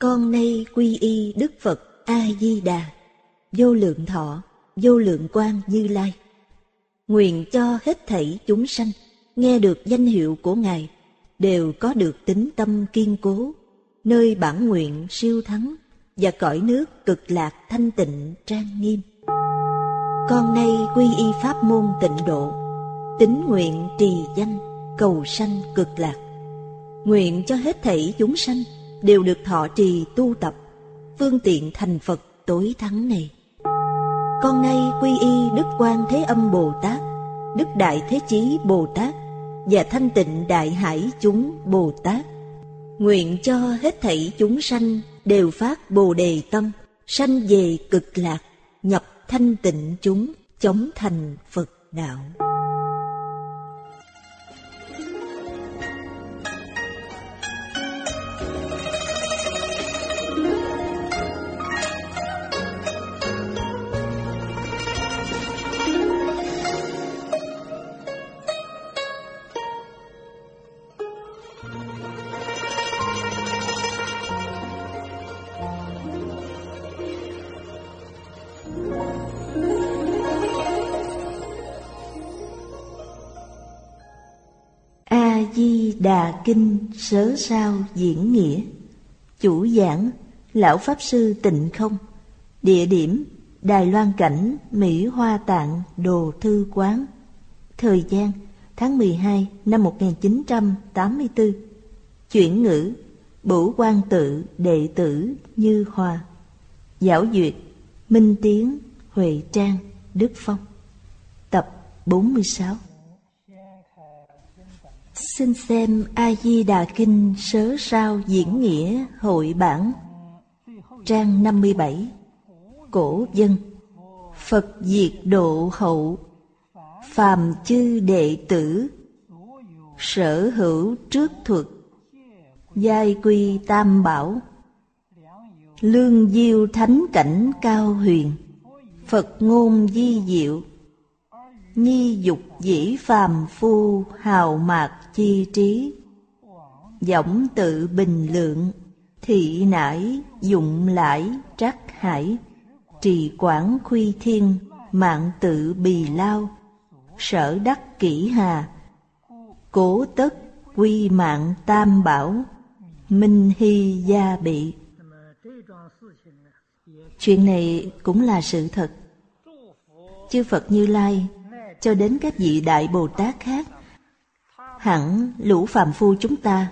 Con nay quy y Đức Phật A-di-đà, vô lượng thọ, vô lượng quang Như Lai. Nguyện cho hết thảy chúng sanh nghe được danh hiệu của Ngài đều có được tín tâm kiên cố, nơi bản nguyện siêu thắng và cõi nước cực lạc thanh tịnh trang nghiêm. Con nay quy y pháp môn Tịnh Độ, tín nguyện trì danh cầu sanh cực lạc. Nguyện cho hết thảy chúng sanh đều được thọ trì tu tập phương tiện thành Phật tối thắng này. Con nay quy y Đức Quan Thế Âm Bồ Tát, Đức Đại Thế Chí Bồ Tát và Thanh Tịnh Đại Hải chúng Bồ Tát. Nguyện cho hết thảy chúng sanh đều phát Bồ Đề tâm, sanh về cực lạc, nhập thanh tịnh chúng, chóng thành Phật đạo. A-di-đà Kinh Sớ Sao Diễn Nghĩa. Chủ giảng Lão Pháp Sư Tịnh Không. Địa điểm Đài Loan Cảnh, Mỹ Hoa Tạng Đồ Thư Quán. Thời gian tháng 12 năm 1984. Chuyển ngữ Bửu Quang Tự đệ tử Như Hòa. Giảo duyệt Minh Tiến, Huệ Trang, Đức Phong. Tập 46. Xin xem A-di-đà Kinh Sớ Sao Diễn Nghĩa hội bản. Trang 57. Cổ dân. Phật diệt độ hậu, phàm chư đệ tử, sở hữu trước thuật, giai quy tam bảo, lương diêu thánh cảnh cao huyền, Phật ngôn di diệu, nhi dục dĩ phàm phu hào mạc chi trí, võng tự bình lượng, thị nải dụng lãi trắc hải, trì quảng khuy thiên, mạng tự bì lao, sở đắc kỷ hà, cố tất quy mạng tam bảo, minh hy gia bị. Chuyện này cũng là sự thật. Chư Phật Như Lai cho đến các vị Đại Bồ Tát khác, hẳn lũ phàm phu chúng ta,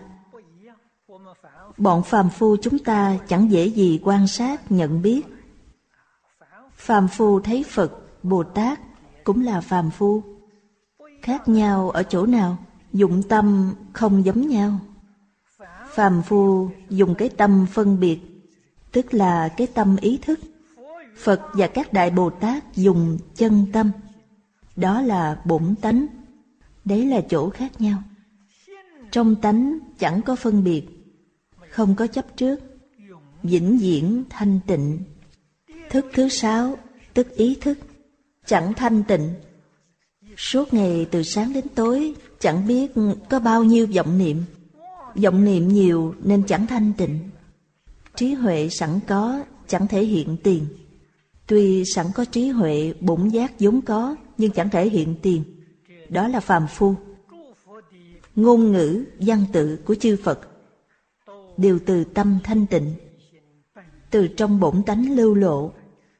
bọn phàm phu chúng ta chẳng dễ gì quan sát nhận biết. Phàm phu thấy Phật, Bồ Tát cũng là phàm phu. Khác nhau ở chỗ nào? Dụng tâm không giống nhau. Phàm phu dùng cái tâm phân biệt, tức là cái tâm ý thức. Phật và các Đại Bồ Tát dùng chân tâm, đó là bổn tánh. Đấy là chỗ khác nhau. Trong tánh chẳng có phân biệt, không có chấp trước, vĩnh viễn thanh tịnh. Thức thứ 6, tức ý thức, chẳng thanh tịnh. Suốt ngày từ sáng đến tối, chẳng biết có bao nhiêu vọng niệm. Vọng niệm nhiều nên chẳng thanh tịnh. Trí huệ sẵn có, chẳng thể hiện tiền. Tuy sẵn có trí huệ, bổn giác vốn có, nhưng chẳng thể hiện tiền. Đó là phàm phu. Ngôn ngữ, văn tự của chư Phật đều từ tâm thanh tịnh, từ trong bổn tánh lưu lộ.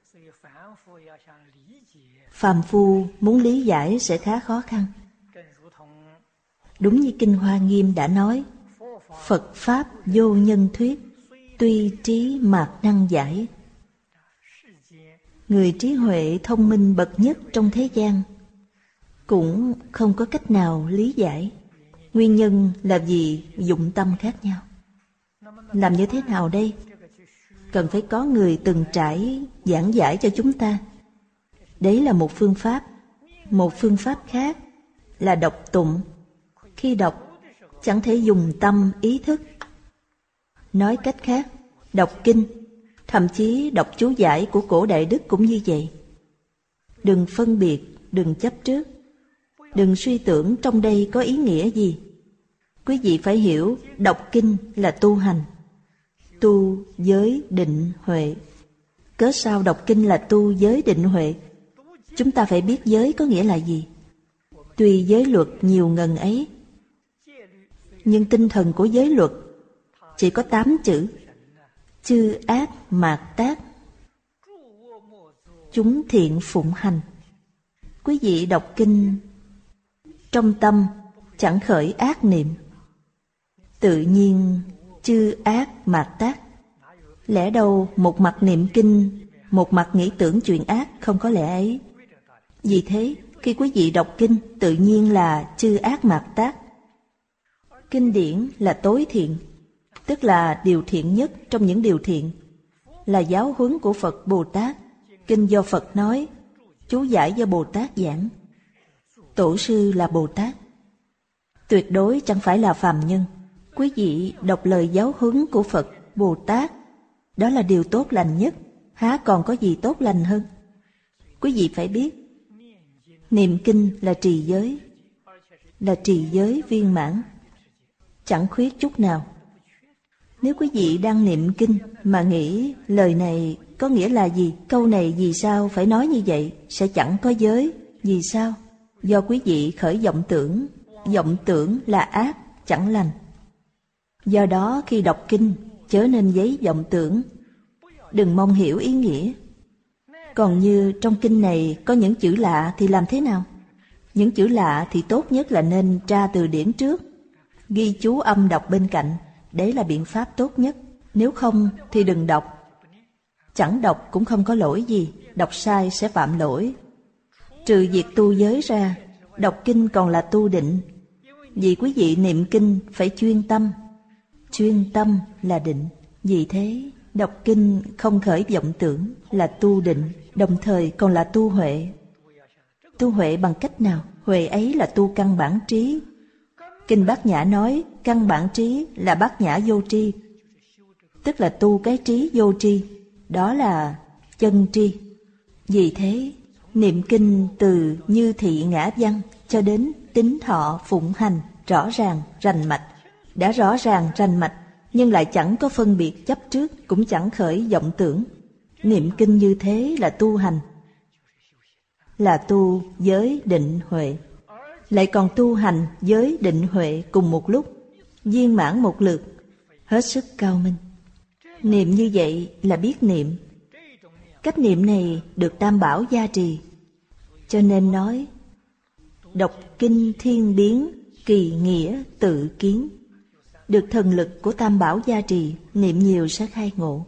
Phàm phu muốn lý giải sẽ khá khó khăn. Đúng như Kinh Hoa Nghiêm đã nói, Phật Pháp vô nhân thuyết, tuy trí mạc năng giải. Người trí huệ thông minh bậc nhất trong thế gian cũng không có cách nào lý giải. Nguyên nhân là vì dụng tâm khác nhau. Làm như thế nào đây? Cần phải có người từng trải giảng giải cho chúng ta. Đấy là một phương pháp. Một phương pháp khác là đọc tụng. Khi đọc, chẳng thể dùng tâm ý thức. Nói cách khác, đọc kinh, thậm chí đọc chú giải của cổ Đại Đức cũng như vậy. Đừng phân biệt, đừng chấp trước, đừng suy tưởng trong đây có ý nghĩa gì. Quý vị phải hiểu, đọc kinh là tu hành. tu giới định huệ. Cớ sao đọc kinh là tu giới định huệ? Chúng ta phải biết giới có nghĩa là gì. Tuy giới luật nhiều ngần ấy, nhưng tinh thần của giới luật chỉ có 8 chữ: chư ác mạt tác, chúng thiện phụng hành. Quý vị đọc kinh, trong tâm chẳng khởi ác niệm, tự nhiên chư ác mạt tác. Lẽ đâu một mặt niệm kinh, một mặt nghĩ tưởng chuyện ác, không có lẽ ấy. Vì thế, khi quý vị đọc kinh, tự nhiên là chư ác mạt tác. Kinh điển là tối thiện, tức là điều thiện nhất trong những điều thiện, là giáo huấn của Phật Bồ Tát. Kinh do Phật nói, chú giải do Bồ Tát giảng. Tổ sư là Bồ Tát, tuyệt đối chẳng phải là phàm nhân. Quý vị đọc lời giáo huấn của Phật Bồ Tát, đó là điều tốt lành nhất, há còn có gì tốt lành hơn. Quý vị phải biết, niệm kinh là trì giới, là trì giới viên mãn, chẳng khuyết chút nào. Nếu quý vị đang niệm kinh mà nghĩ lời này có nghĩa là gì, câu này vì sao phải nói như vậy, sẽ chẳng có giới. Vì sao? Do quý vị khởi vọng tưởng. Vọng tưởng là ác, chẳng lành. Do đó khi đọc kinh, chớ nên giấy vọng tưởng, đừng mong hiểu ý nghĩa. Còn như trong kinh này có những chữ lạ thì làm thế nào? Những chữ lạ thì tốt nhất là nên tra từ điển trước, ghi chú âm đọc bên cạnh. Đấy là biện pháp tốt nhất. Nếu không thì đừng đọc. Chẳng đọc cũng không có lỗi gì, đọc sai sẽ phạm lỗi. Trừ việc tu giới ra, đọc kinh còn là tu định. Vì quý vị niệm kinh phải chuyên tâm. Chuyên tâm là định. Vì thế, đọc kinh không khởi vọng tưởng là tu định, đồng thời còn là tu huệ. Tu huệ bằng cách nào? Huệ ấy là tu căn bản trí. Kinh Bát Nhã nói căn bản trí là Bát Nhã vô tri, tức là tu cái trí vô tri, đó là chân tri. Vì thế, niệm kinh từ như thị ngã văn cho đến tín thọ phụng hành rõ ràng, rành mạch. Đã rõ ràng, rành mạch, nhưng lại chẳng có phân biệt chấp trước, cũng chẳng khởi vọng tưởng. Niệm kinh như thế là tu hành, là tu giới định huệ. Lại còn tu hành giới định huệ cùng một lúc, viên mãn một lượt, hết sức cao minh. Niệm như vậy là biết niệm. Cách niệm này được Tam Bảo gia trì, cho nên nói đọc kinh thiên biến, kỳ nghĩa tự kiến. Được thần lực của Tam Bảo gia trì, niệm nhiều sẽ khai ngộ.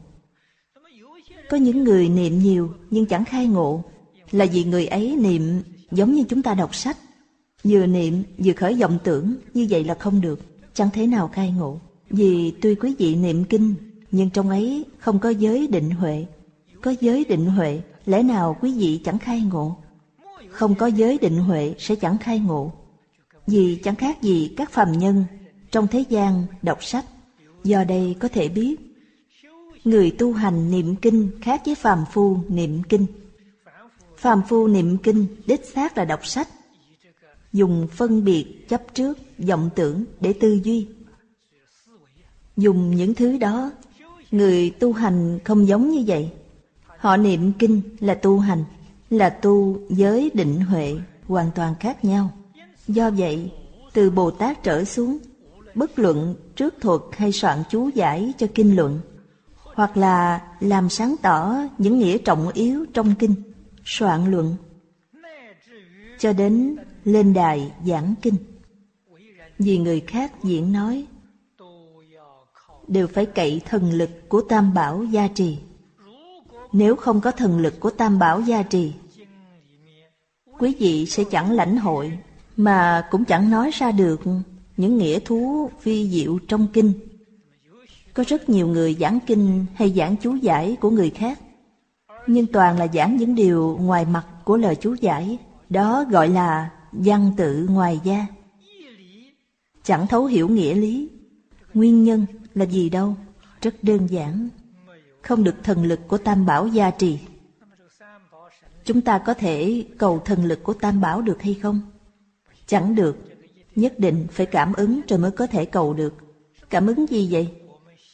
Có những người niệm nhiều nhưng chẳng khai ngộ, là vì người ấy niệm giống như chúng ta đọc sách, vừa niệm vừa khởi vọng tưởng, như vậy là không được, chẳng thể nào khai ngộ. Vì tuy quý vị niệm kinh, nhưng trong ấy không có giới định huệ. Có giới định huệ, lẽ nào quý vị chẳng khai ngộ? Không có giới định huệ sẽ chẳng khai ngộ. Vì chẳng khác gì các phàm nhân trong thế gian đọc sách. Do đây có thể biết, người tu hành niệm kinh khác với phàm phu niệm kinh. Phàm phu niệm kinh đích xác là đọc sách, dùng phân biệt, chấp trước, vọng tưởng để tư duy. Dùng những thứ đó. Người tu hành không giống như vậy. Họ niệm kinh là tu hành, là tu giới định huệ, hoàn toàn khác nhau. Do vậy, từ Bồ Tát trở xuống, bất luận trước thuật hay soạn chú giải cho kinh luận, hoặc là làm sáng tỏ những nghĩa trọng yếu trong kinh, soạn luận, cho đến lên đài giảng kinh, vì người khác diễn nói, đều phải cậy thần lực của Tam Bảo gia trì. Nếu không có thần lực của Tam Bảo gia trì, quý vị sẽ chẳng lãnh hội, mà cũng chẳng nói ra được những nghĩa thú vi diệu trong kinh. Có rất nhiều người giảng kinh hay giảng chú giải của người khác, nhưng toàn là giảng những điều ngoài mặt của lời chú giải. Đó gọi là văn tự ngoài da, chẳng thấu hiểu nghĩa lý. Nguyên nhân là gì đâu? Rất đơn giản, không được thần lực của Tam Bảo gia trì. Chúng ta có thể cầu thần lực của Tam Bảo được hay không? Chẳng được, nhất định phải cảm ứng rồi mới có thể cầu được. Cảm ứng gì vậy?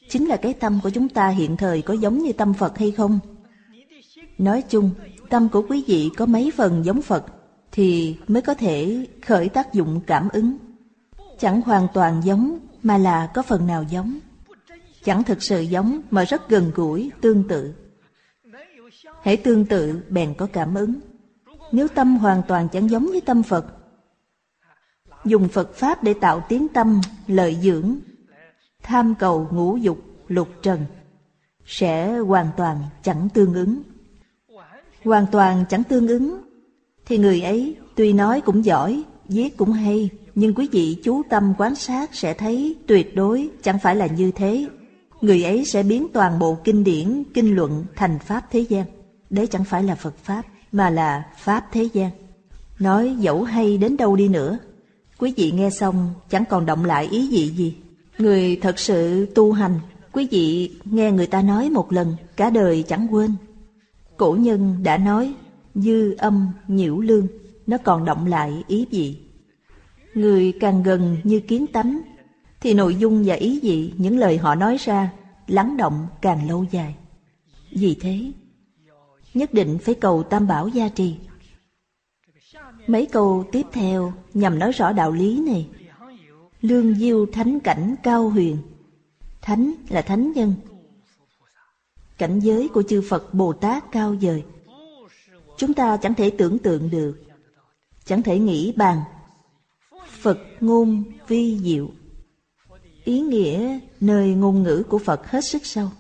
chính là cái tâm của chúng ta hiện thời có giống như tâm Phật hay không? Nói chung, tâm của quý vị có mấy phần giống Phật thì mới có thể khởi tác dụng cảm ứng. Chẳng hoàn toàn giống mà là có phần nào giống. Chẳng thực sự giống mà rất gần gũi, tương tự. Hễ tương tự bèn có cảm ứng. Nếu tâm hoàn toàn chẳng giống với tâm Phật, dùng Phật Pháp để tạo tiếng tâm, lợi dưỡng, tham cầu ngũ dục, lục trần, sẽ hoàn toàn chẳng tương ứng. Hoàn toàn chẳng tương ứng thì người ấy tuy nói cũng giỏi, viết cũng hay, nhưng quý vị chú tâm quan sát sẽ thấy tuyệt đối chẳng phải là như thế. Người ấy sẽ biến toàn bộ kinh điển, kinh luận thành Pháp thế gian. Đấy chẳng phải là Phật Pháp, mà là Pháp thế gian. Nói dẫu hay đến đâu đi nữa, quý vị nghe xong chẳng còn động lại ý vị gì. Người thật sự tu hành, quý vị nghe người ta nói một lần, cả đời chẳng quên. Cổ nhân đã nói, dư âm nhiễu lương, nó còn động lại ý vị. Người càng gần như kiến tánh, thì nội dung và ý vị những lời họ nói ra lắng động càng lâu dài. Vì thế, nhất định phải cầu Tam Bảo gia trì. Mấy câu tiếp theo nhằm nói rõ đạo lý này. Lương diêu thánh cảnh cao huyền. Thánh là thánh nhân, cảnh giới của chư Phật Bồ Tát cao vời. Chúng ta chẳng thể tưởng tượng được, chẳng thể nghĩ bàn. Phật ngôn vi diệu. Ý nghĩa nơi ngôn ngữ của Phật hết sức sâu.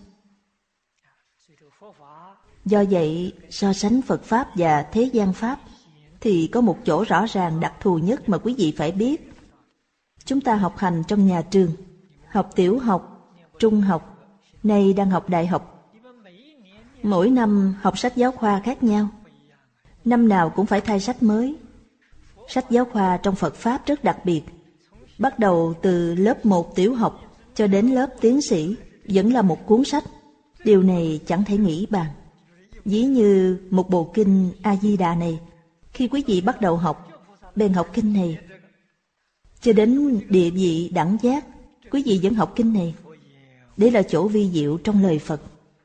Do vậy, so sánh Phật Pháp và thế gian Pháp thì có một chỗ rõ ràng đặc thù nhất mà quý vị phải biết. Chúng ta học hành trong nhà trường, học tiểu học, trung học, nay đang học đại học. Mỗi năm học sách giáo khoa khác nhau. Năm nào cũng phải thay sách mới. Sách giáo khoa trong Phật Pháp rất đặc biệt. Bắt đầu từ lớp 1 tiểu học cho đến lớp tiến sĩ vẫn là một cuốn sách. Điều này chẳng thể nghĩ bàn. Ví như một bộ kinh A-di-đà này, khi quý vị bắt đầu học, bèn học kinh này. Cho đến địa vị đẳng giác, quý vị vẫn học kinh này. Đây là chỗ vi diệu trong lời Phật.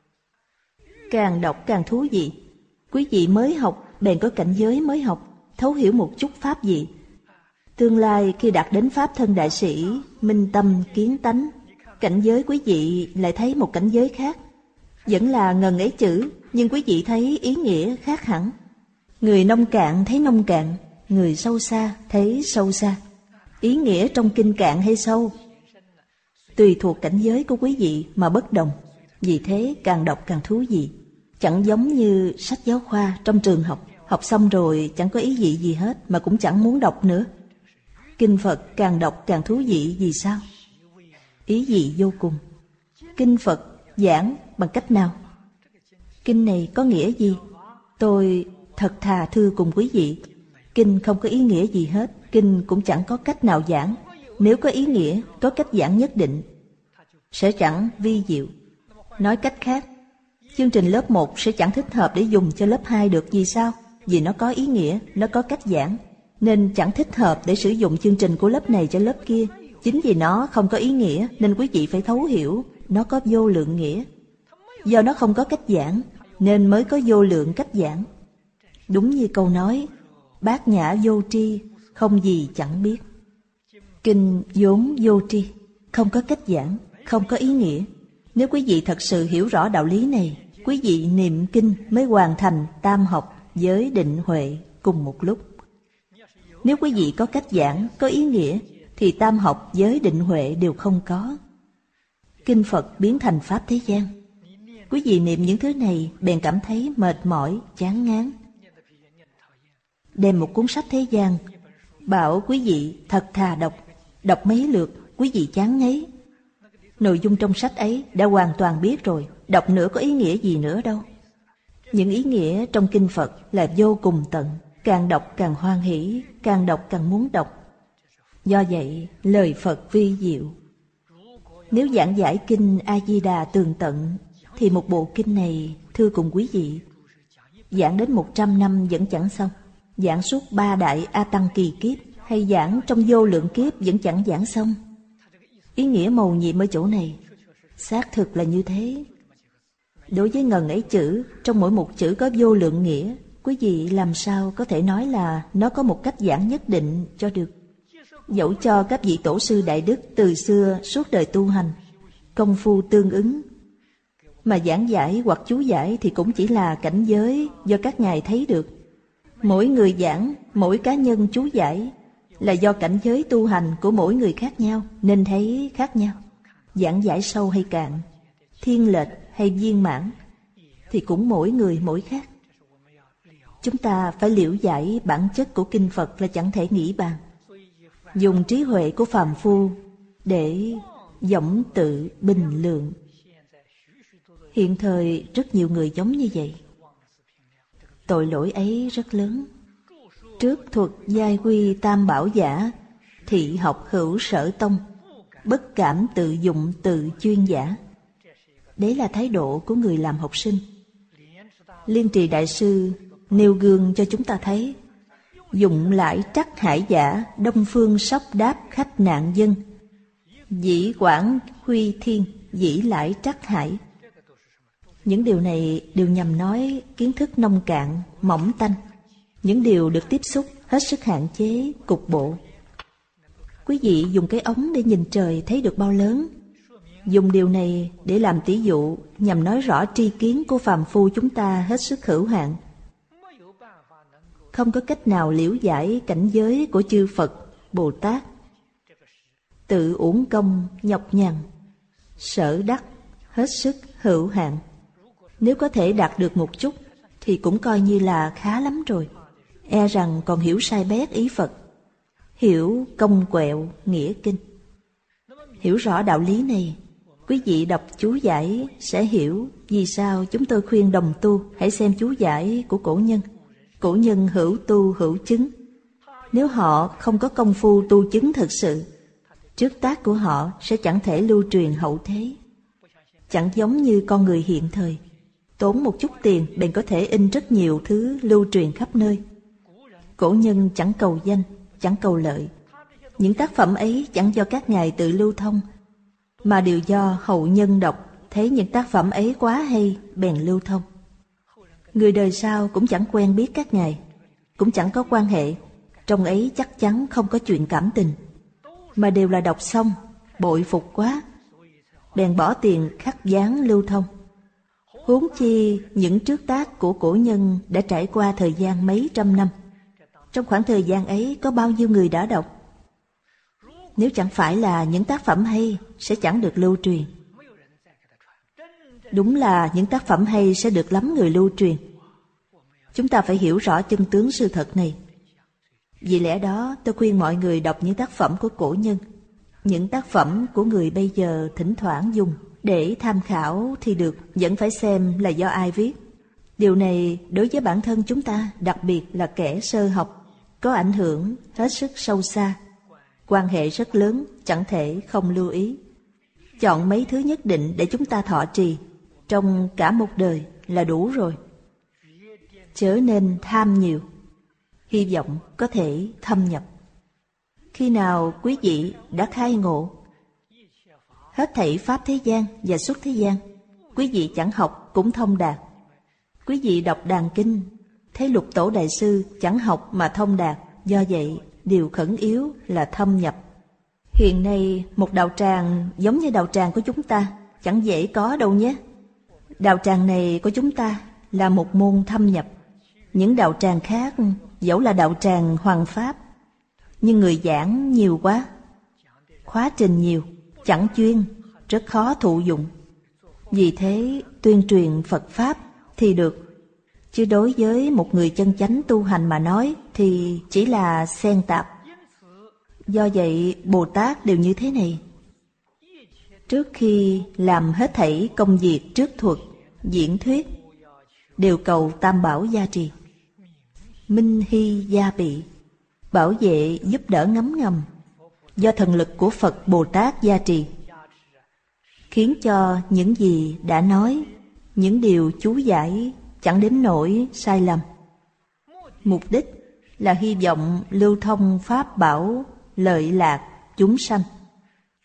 Càng đọc càng thú vị. Quý vị mới học, bèn có cảnh giới mới học, thấu hiểu một chút Pháp gì. Tương lai khi đạt đến Pháp thân đại sĩ, minh tâm kiến tánh, cảnh giới quý vị lại thấy một cảnh giới khác. Vẫn là ngần ấy chữ, nhưng quý vị thấy ý nghĩa khác hẳn. Người nông cạn thấy nông cạn, người sâu xa thấy sâu xa. Ý nghĩa trong kinh cạn hay sâu, tùy thuộc cảnh giới của quý vị mà bất đồng. Vì thế càng đọc càng thú vị. Chẳng giống như sách giáo khoa trong trường học. Học xong rồi chẳng có ý vị gì hết, mà cũng chẳng muốn đọc nữa. Kinh Phật càng đọc càng thú vị. Vì sao? Ý vị vô cùng. Kinh Phật giảng bằng cách nào? Kinh này có nghĩa gì? Tôi thật thà thưa cùng quý vị, kinh không có ý nghĩa gì hết. Kinh cũng chẳng có cách nào giảng. Nếu có ý nghĩa, có cách giảng nhất định, sẽ chẳng vi diệu. Nói cách khác, chương trình lớp 1 sẽ chẳng thích hợp để dùng cho lớp 2 được. Vì sao? Vì nó có ý nghĩa, nó có cách giảng, nên chẳng thích hợp để sử dụng chương trình của lớp này cho lớp kia. Chính vì nó không có ý nghĩa nên quý vị phải thấu hiểu nó có vô lượng nghĩa. Do nó không có cách giảng nên mới có vô lượng cách giảng. Đúng như câu nói, bát nhã vô tri, không gì chẳng biết. Kinh vốn vô tri, không có cách giảng, không có ý nghĩa. Nếu quý vị thật sự hiểu rõ đạo lý này, quý vị niệm kinh mới hoàn thành tam học với định huệ cùng một lúc. Nếu quý vị có cách giảng, có ý nghĩa, thì tam học với định huệ đều không có. Kinh Phật biến thành Pháp thế gian. Quý vị niệm những thứ này bèn cảm thấy mệt mỏi, chán ngán. Đem một cuốn sách thế gian, bảo quý vị thật thà đọc, đọc mấy lượt, quý vị chán ngấy. Nội dung trong sách ấy đã hoàn toàn biết rồi, đọc nữa có ý nghĩa gì nữa đâu. Những ý nghĩa trong kinh Phật là vô cùng tận, càng đọc càng hoan hỷ, càng đọc càng muốn đọc. Do vậy, lời Phật vi diệu. Nếu giảng giải kinh A-di-đà tường tận, thì một bộ kinh này, thưa cùng quý vị, giảng đến 100 năm vẫn chẳng xong. Giảng suốt 3 đại A Tăng kỳ kiếp, hay giảng trong vô lượng kiếp vẫn chẳng giảng xong. Ý nghĩa mầu nhiệm ở chỗ này, Xác thực là như thế. Đối với ngần ấy chữ, trong mỗi một chữ có vô lượng nghĩa. Quý vị làm sao có thể nói là nó có một cách giảng nhất định cho được? Dẫu cho các vị tổ sư đại đức từ xưa suốt đời tu hành, công phu tương ứng, mà giảng giải hoặc chú giải thì cũng chỉ là cảnh giới do các ngài thấy được. Mỗi người giảng, mỗi cá nhân chú giải là do cảnh giới tu hành của mỗi người khác nhau nên thấy khác nhau. Giảng giải sâu hay cạn, thiên lệch hay viên mãn thì cũng mỗi người mỗi khác. Chúng ta phải liễu giải bản chất của kinh Phật là chẳng thể nghĩ bàn. Dùng trí huệ của phàm phu để dõng tự bình lượng. Hiện thời rất nhiều người giống như vậy. Tội lỗi ấy rất lớn. Trước thuật giai quy tam bảo giả, thị học hữu sở tông, bất cảm tự dụng tự chuyên giả. Đấy là thái độ của người làm học sinh. Liên Trì Đại Sư nêu gương cho chúng ta thấy. Dụng lãi trắc hải giả, đông phương sóc đáp khách nạn dân. Dĩ quảng huy thiên, dĩ lãi trắc hải. Những điều này đều nhằm nói kiến thức nông cạn, mỏng tanh. Những điều được tiếp xúc hết sức hạn chế, cục bộ. Quý vị dùng cái ống để nhìn trời thấy được bao lớn. Dùng điều này để làm tỷ dụ nhằm nói rõ tri kiến của phàm phu chúng ta hết sức hữu hạn. Không có cách nào liễu giải cảnh giới của chư Phật, Bồ Tát. Tự uổng công, nhọc nhằn, sở đắc, hết sức hữu hạn. Nếu có thể đạt được một chút thì cũng coi như là khá lắm rồi. E rằng còn hiểu sai bét ý Phật, hiểu công quẹo nghĩa kinh. Hiểu rõ đạo lý này, quý vị đọc chú giải sẽ hiểu vì sao chúng tôi khuyên đồng tu hãy xem chú giải của cổ nhân. Cổ nhân hữu tu hữu chứng. Nếu họ không có công phu tu chứng thực sự, trước tác của họ sẽ chẳng thể lưu truyền hậu thế. Chẳng giống như con người hiện thời, tốn một chút tiền bèn có thể in rất nhiều thứ lưu truyền khắp nơi. Cổ nhân chẳng cầu danh, chẳng cầu lợi. Những tác phẩm ấy chẳng do các ngài tự lưu thông, mà đều do hậu nhân đọc thấy những tác phẩm ấy quá hay bèn lưu thông. Người đời sau cũng chẳng quen biết các ngài, cũng chẳng có quan hệ, trong ấy chắc chắn không có chuyện cảm tình, mà đều là đọc xong, bội phục quá, bèn bỏ tiền khắc dán lưu thông. Huống chi những trước tác của cổ nhân đã trải qua thời gian mấy trăm năm. Trong khoảng thời gian ấy có bao nhiêu người đã đọc? Nếu chẳng phải là những tác phẩm hay sẽ chẳng được lưu truyền. Đúng là những tác phẩm hay sẽ được lắm người lưu truyền. Chúng ta phải hiểu rõ chân tướng sự thật này. Vì lẽ đó tôi khuyên mọi người đọc những tác phẩm của cổ nhân. Những tác phẩm của người bây giờ thỉnh thoảng dùng để tham khảo thì được, vẫn phải xem là do ai viết. Điều này đối với bản thân chúng ta, đặc biệt là kẻ sơ học, có ảnh hưởng hết sức sâu xa, quan hệ rất lớn, chẳng thể không lưu ý. Chọn mấy thứ nhất định để chúng ta thọ trì trong cả một đời là đủ rồi. Chớ nên tham nhiều, hy vọng có thể thâm nhập. Khi nào quý vị đã khai ngộ hết thảy pháp thế gian và xuất thế gian, quý vị chẳng học cũng thông đạt. Quý vị đọc đàn kinh thấy Lục Tổ Đại Sư chẳng học mà thông đạt. Do vậy điều khẩn yếu là thâm nhập. Hiện nay một đạo tràng giống như đạo tràng của chúng ta chẳng dễ có đâu nhé. Đạo tràng này của chúng ta là một môn thâm nhập. Những đạo tràng khác dẫu là đạo tràng Hoàng Pháp, nhưng người giảng nhiều quá, khóa trình nhiều, chẳng chuyên, rất khó thụ dụng. Vì thế tuyên truyền Phật Pháp thì được, chứ đối với một người chân chánh tu hành mà nói thì chỉ là xen tạp. Do vậy Bồ Tát đều như thế này. Trước khi làm hết thảy công việc trước thuật, diễn thuyết, đều cầu Tam Bảo gia trì, Minh Hy gia bị, bảo vệ giúp đỡ ngấm ngầm, do thần lực của Phật Bồ Tát gia trì, khiến cho những gì đã nói, những điều chú giải chẳng đến nỗi sai lầm. Mục đích là hy vọng lưu thông pháp bảo lợi lạc chúng sanh,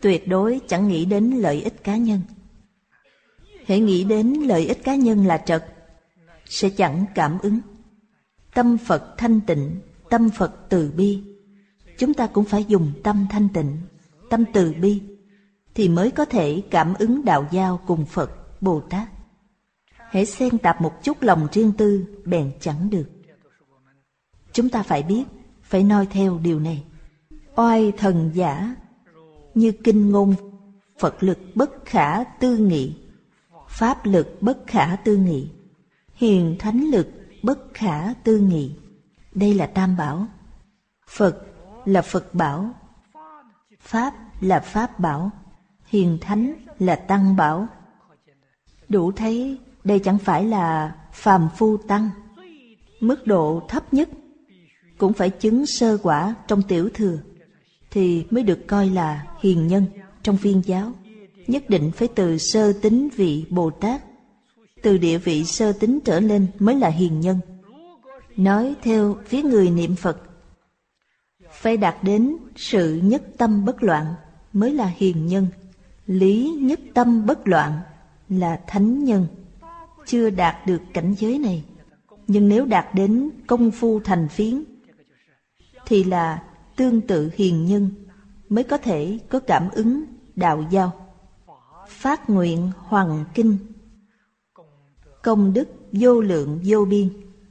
tuyệt đối chẳng nghĩ đến lợi ích cá nhân. Hễ nghĩ đến lợi ích cá nhân là trật, sẽ chẳng cảm ứng. Tâm Phật thanh tịnh, tâm Phật từ bi. Chúng ta cũng phải dùng tâm thanh tịnh, tâm từ bi, thì mới có thể cảm ứng đạo giao cùng Phật, Bồ Tát. Hễ xen tạp một chút lòng riêng tư, bèn chẳng được. Chúng ta phải biết, phải noi theo điều này. Oai thần giả, như kinh ngôn, Phật lực bất khả tư nghị, Pháp lực bất khả tư nghị, hiền thánh lực bất khả tư nghị. Đây là tam bảo. Phật là Phật bảo, Pháp là Pháp bảo, hiền thánh là tăng bảo. Đủ thấy đây chẳng phải là phàm phu tăng. Mức độ thấp nhất cũng phải chứng sơ quả trong tiểu thừa, thì mới được coi là hiền nhân trong Phiên giáo. Nhất định phải từ sơ tính vị Bồ Tát, từ địa vị sơ tính trở lên mới là hiền nhân. Nói theo phía người niệm Phật, phải đạt đến sự nhất tâm bất loạn mới là hiền nhân. Lý nhất tâm bất loạn là thánh nhân. Chưa đạt được cảnh giới này, nhưng nếu đạt đến công phu thành phiến, thì là tương tự hiền nhân, mới có thể có cảm ứng đạo giao. Phát nguyện hoằng kinh, công đức vô lượng vô biên.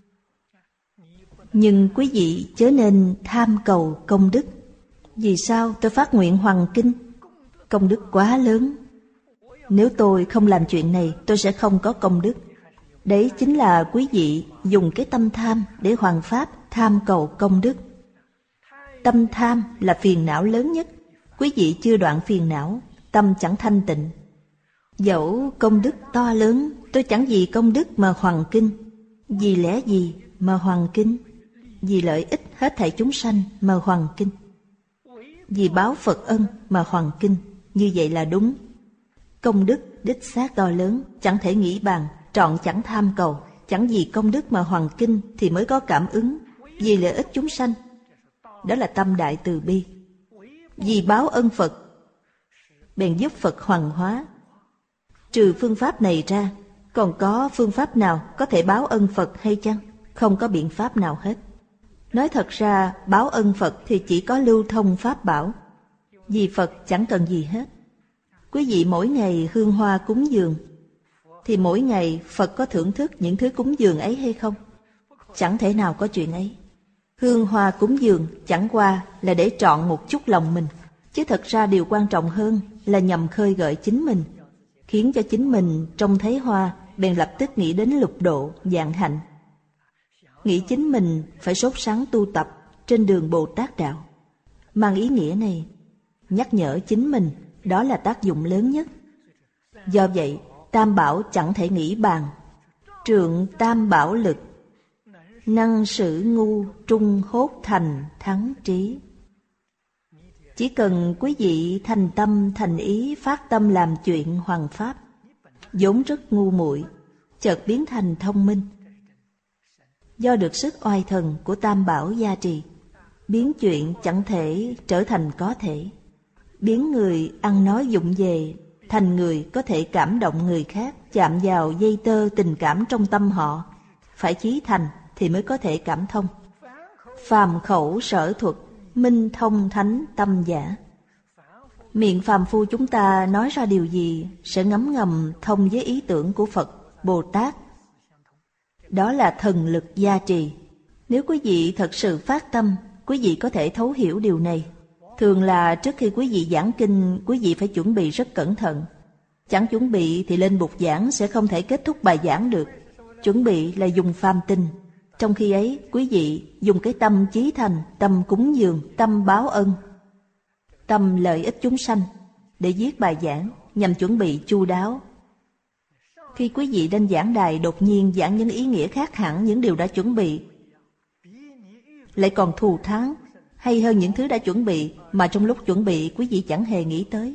Nhưng quý vị chớ nên tham cầu công đức. Vì sao tôi phát nguyện hoằng kinh? Công đức quá lớn. Nếu tôi không làm chuyện này, tôi sẽ không có công đức. Đấy chính là quý vị dùng cái tâm tham để hoằng pháp, tham cầu công đức. Tâm tham là phiền não lớn nhất. Quý vị chưa đoạn phiền não, tâm chẳng thanh tịnh. Dẫu công đức to lớn, tôi chẳng vì công đức mà hoằng kinh. Vì lẽ gì mà hoằng kinh? Vì lợi ích hết thảy chúng sanh mà hoằng kinh. Vì báo Phật ân mà hoằng kinh. Như vậy là đúng. Công đức đích xác to lớn, chẳng thể nghĩ bàn, trọn chẳng tham cầu. Chẳng vì công đức mà hoằng kinh thì mới có cảm ứng. Vì lợi ích chúng sanh, đó là tâm đại từ bi. Vì báo ân Phật, bèn giúp Phật hoằng hóa. Trừ phương pháp này ra, còn có phương pháp nào có thể báo ân Phật hay chăng? Không có biện pháp nào hết. Nói thật ra, báo ân Phật thì chỉ có lưu thông pháp bảo. Vì Phật chẳng cần gì hết. Quý vị mỗi ngày hương hoa cúng dường, thì mỗi ngày Phật có thưởng thức những thứ cúng dường ấy hay không? Chẳng thể nào có chuyện ấy. Hương hoa cúng dường chẳng qua là để trọn một chút lòng mình, chứ thật ra điều quan trọng hơn là nhằm khơi gợi chính mình, khiến cho chính mình trông thấy hoa bèn lập tức nghĩ đến lục độ, vạn hạnh. Nghĩ chính mình phải sốt sắng tu tập trên đường Bồ Tát đạo. Mang ý nghĩa này, nhắc nhở chính mình, đó là tác dụng lớn nhất. Do vậy, tam bảo chẳng thể nghĩ bàn. Trượng tam bảo lực, năng sử ngu trung hốt thành thắng trí. Chỉ cần quý vị thành tâm thành ý phát tâm làm chuyện hoằng pháp, vốn rất ngu muội, chợt biến thành thông minh. Do được sức oai thần của tam bảo gia trì, biến chuyện chẳng thể trở thành có thể, biến người ăn nói vụng về thành người có thể cảm động người khác, chạm vào dây tơ tình cảm trong tâm họ. Phải chí thành thì mới có thể cảm thông. Phàm khẩu sở thuật, minh thông thánh tâm giả. Miệng phàm phu chúng ta nói ra điều gì sẽ ngấm ngầm thông với ý tưởng của Phật, Bồ Tát. Đó là thần lực gia trì. Nếu quý vị thật sự phát tâm, quý vị có thể thấu hiểu điều này. Thường là trước khi quý vị giảng kinh, quý vị phải chuẩn bị rất cẩn thận. Chẳng chuẩn bị thì lên bục giảng sẽ không thể kết thúc bài giảng được. Chuẩn bị là dùng phàm tình. Trong khi ấy, quý vị dùng cái tâm chí thành, tâm cúng dường, tâm báo ân, tâm lợi ích chúng sanh để viết bài giảng, nhằm chuẩn bị chu đáo. Khi quý vị lên giảng đài đột nhiên giảng những ý nghĩa khác hẳn những điều đã chuẩn bị, lại còn thù thắng hay hơn những thứ đã chuẩn bị mà trong lúc chuẩn bị quý vị chẳng hề nghĩ tới.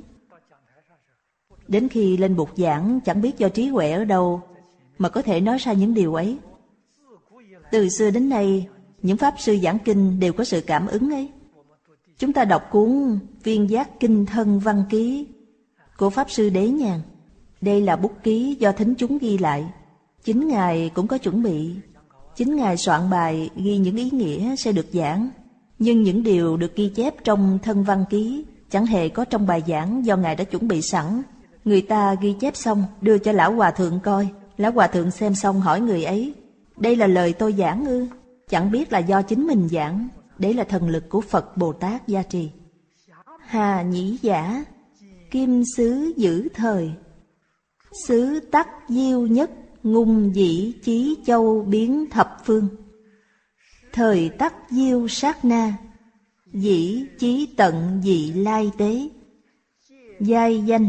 Đến khi lên bục giảng chẳng biết do trí huệ ở đâu mà có thể nói ra những điều ấy. Từ xưa đến nay, những pháp sư giảng kinh đều có sự cảm ứng ấy. Chúng ta đọc cuốn Viên Giác Kinh Thân Văn Ký của Pháp Sư Đế Nhàn. Đây là bút ký do thính chúng ghi lại. Chính Ngài cũng có chuẩn bị. Chính Ngài soạn bài ghi những ý nghĩa sẽ được giảng. Nhưng những điều được ghi chép trong Thân Văn Ký chẳng hề có trong bài giảng do Ngài đã chuẩn bị sẵn. Người ta ghi chép xong đưa cho Lão Hòa Thượng coi. Lão Hòa Thượng xem xong hỏi người ấy: đây là lời tôi giảng ư? Chẳng biết là do chính mình giảng. Đấy là thần lực của Phật Bồ Tát gia trì. Hà Nhĩ Giả, kim xứ giữ thời, xứ tắc diêu nhất, ngung dĩ chí châu biến thập phương. Thời tắc diêu sát na, dĩ chí tận dị lai tế. Giai danh,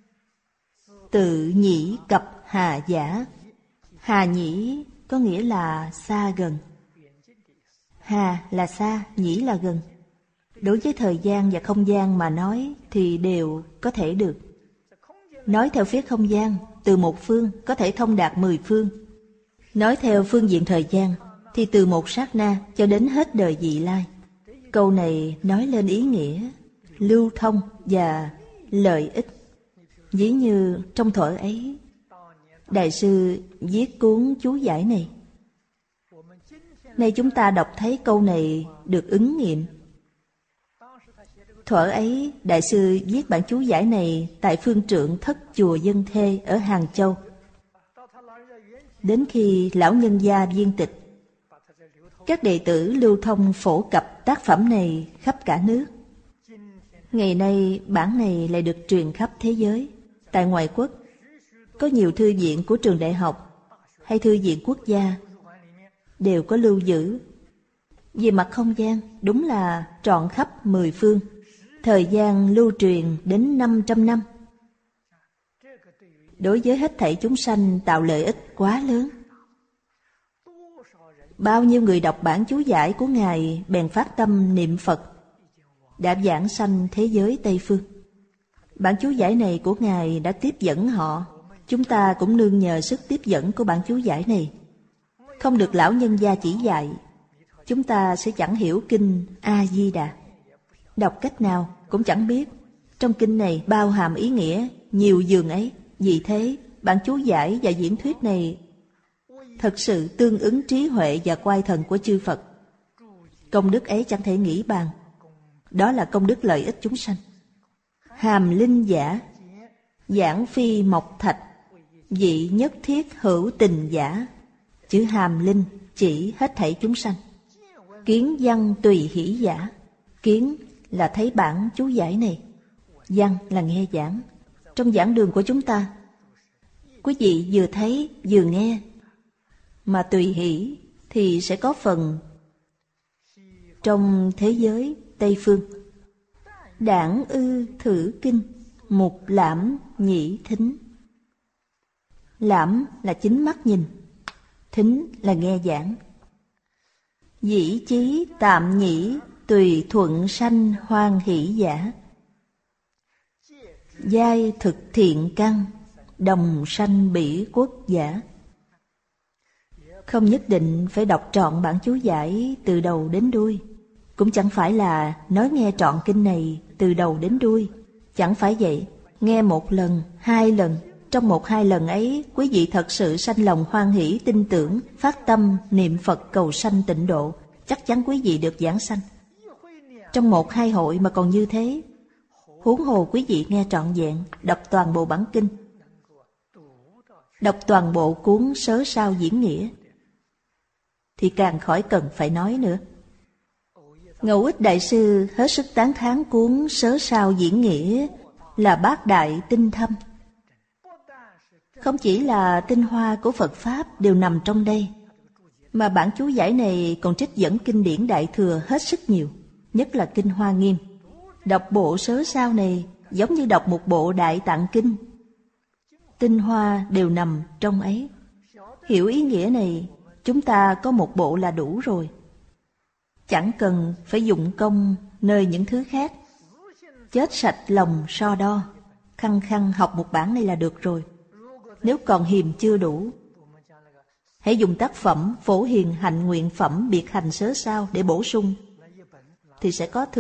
tự nhĩ cập hà giả. Hà nhĩ có nghĩa là xa gần. Hà là xa, nhĩ là gần. Đối với thời gian và không gian mà nói thì đều có thể được. Nói theo phía không gian, từ một phương có thể thông đạt 10 phương. Nói theo phương diện thời gian thì từ một sát na cho đến hết đời vị lai. Câu này nói lên ý nghĩa lưu thông và lợi ích. Ví như trong thuở ấy, Đại sư viết cuốn chú giải này. Nay chúng ta đọc thấy câu này được ứng nghiệm. Thuở ấy, Đại sư viết bản chú giải này tại phương trượng thất chùa Dân Thê ở Hàng Châu. Đến khi lão nhân gia viên tịch, các đệ tử lưu thông phổ cập tác phẩm này khắp cả nước. Ngày nay bản này lại được truyền khắp thế giới. Tại ngoại quốc, có nhiều thư viện của trường đại học hay thư viện quốc gia đều có lưu giữ. Về mặt không gian, đúng là trọn khắp 10 phương. Thời gian lưu truyền đến 500 năm. Đối với hết thảy chúng sanh tạo lợi ích quá lớn. Bao nhiêu người đọc bản chú giải của Ngài bèn phát tâm niệm Phật, đã giảng sanh thế giới Tây Phương. Bản chú giải này của Ngài đã tiếp dẫn họ. Chúng ta cũng nương nhờ sức tiếp dẫn của bản chú giải này. Không được lão nhân gia chỉ dạy, chúng ta sẽ chẳng hiểu kinh A-di-đà. Đọc cách nào cũng chẳng biết trong kinh này bao hàm ý nghĩa nhiều dường ấy. Vì thế, bản chú giải và diễn thuyết này thật sự tương ứng trí huệ và oai thần của chư Phật. Công đức ấy chẳng thể nghĩ bàn. Đó là công đức lợi ích chúng sanh. Hàm linh giả, giảng phi mộc thạch, vị nhất thiết hữu tình giả. Chữ hàm linh chỉ hết thảy chúng sanh. Kiến văn tùy hỷ giả. Kiến là thấy bản chú giải này, văn là nghe giảng. Trong giảng đường của chúng ta, quý vị vừa thấy vừa nghe, mà tùy hỷ thì sẽ có phần trong thế giới Tây Phương. Đảng ư thử kinh, mục lãm nhĩ thính. Lãm là chính mắt nhìn, thính là nghe giảng. Dĩ chí tạm nhĩ, tùy thuận sanh hoan hỷ giả. Giai thực thiện căn, đồng sanh bỉ quốc giả. Không nhất định phải đọc trọn bản chú giải từ đầu đến đuôi. Cũng chẳng phải là nói nghe trọn kinh này từ đầu đến đuôi. Chẳng phải vậy. Nghe một lần, 2 lần. Trong 1-2 lần ấy, quý vị thật sự sanh lòng hoan hỷ tin tưởng, phát tâm niệm Phật cầu sanh tịnh độ, chắc chắn quý vị được giảng sanh. Trong 1-2 hội mà còn như thế, huống hồ quý vị nghe trọn vẹn, đọc toàn bộ bản kinh, đọc toàn bộ cuốn Sớ Sao Diễn Nghĩa, thì càng khỏi cần phải nói nữa. Ngẫu Ích Đại Sư hết sức tán thán cuốn Sớ Sao Diễn Nghĩa là bác đại tinh thâm. Không chỉ là tinh hoa của Phật Pháp đều nằm trong đây, mà bản chú giải này còn trích dẫn kinh điển Đại Thừa hết sức nhiều, nhất là kinh Hoa Nghiêm. Đọc bộ Sớ Sao này giống như đọc một bộ Đại Tạng Kinh. Tinh hoa đều nằm trong ấy. Hiểu ý nghĩa này, chúng ta có một bộ là đủ rồi. Chẳng cần phải dụng công nơi những thứ khác. Chết sạch lòng so đo, khăng khăng học một bản này là được rồi. Nếu còn hiềm chưa đủ, hãy dùng tác phẩm Phổ Hiền Hạnh Nguyện Phẩm Biệt Hành Sớ Sao để bổ sung, thì sẽ có thừa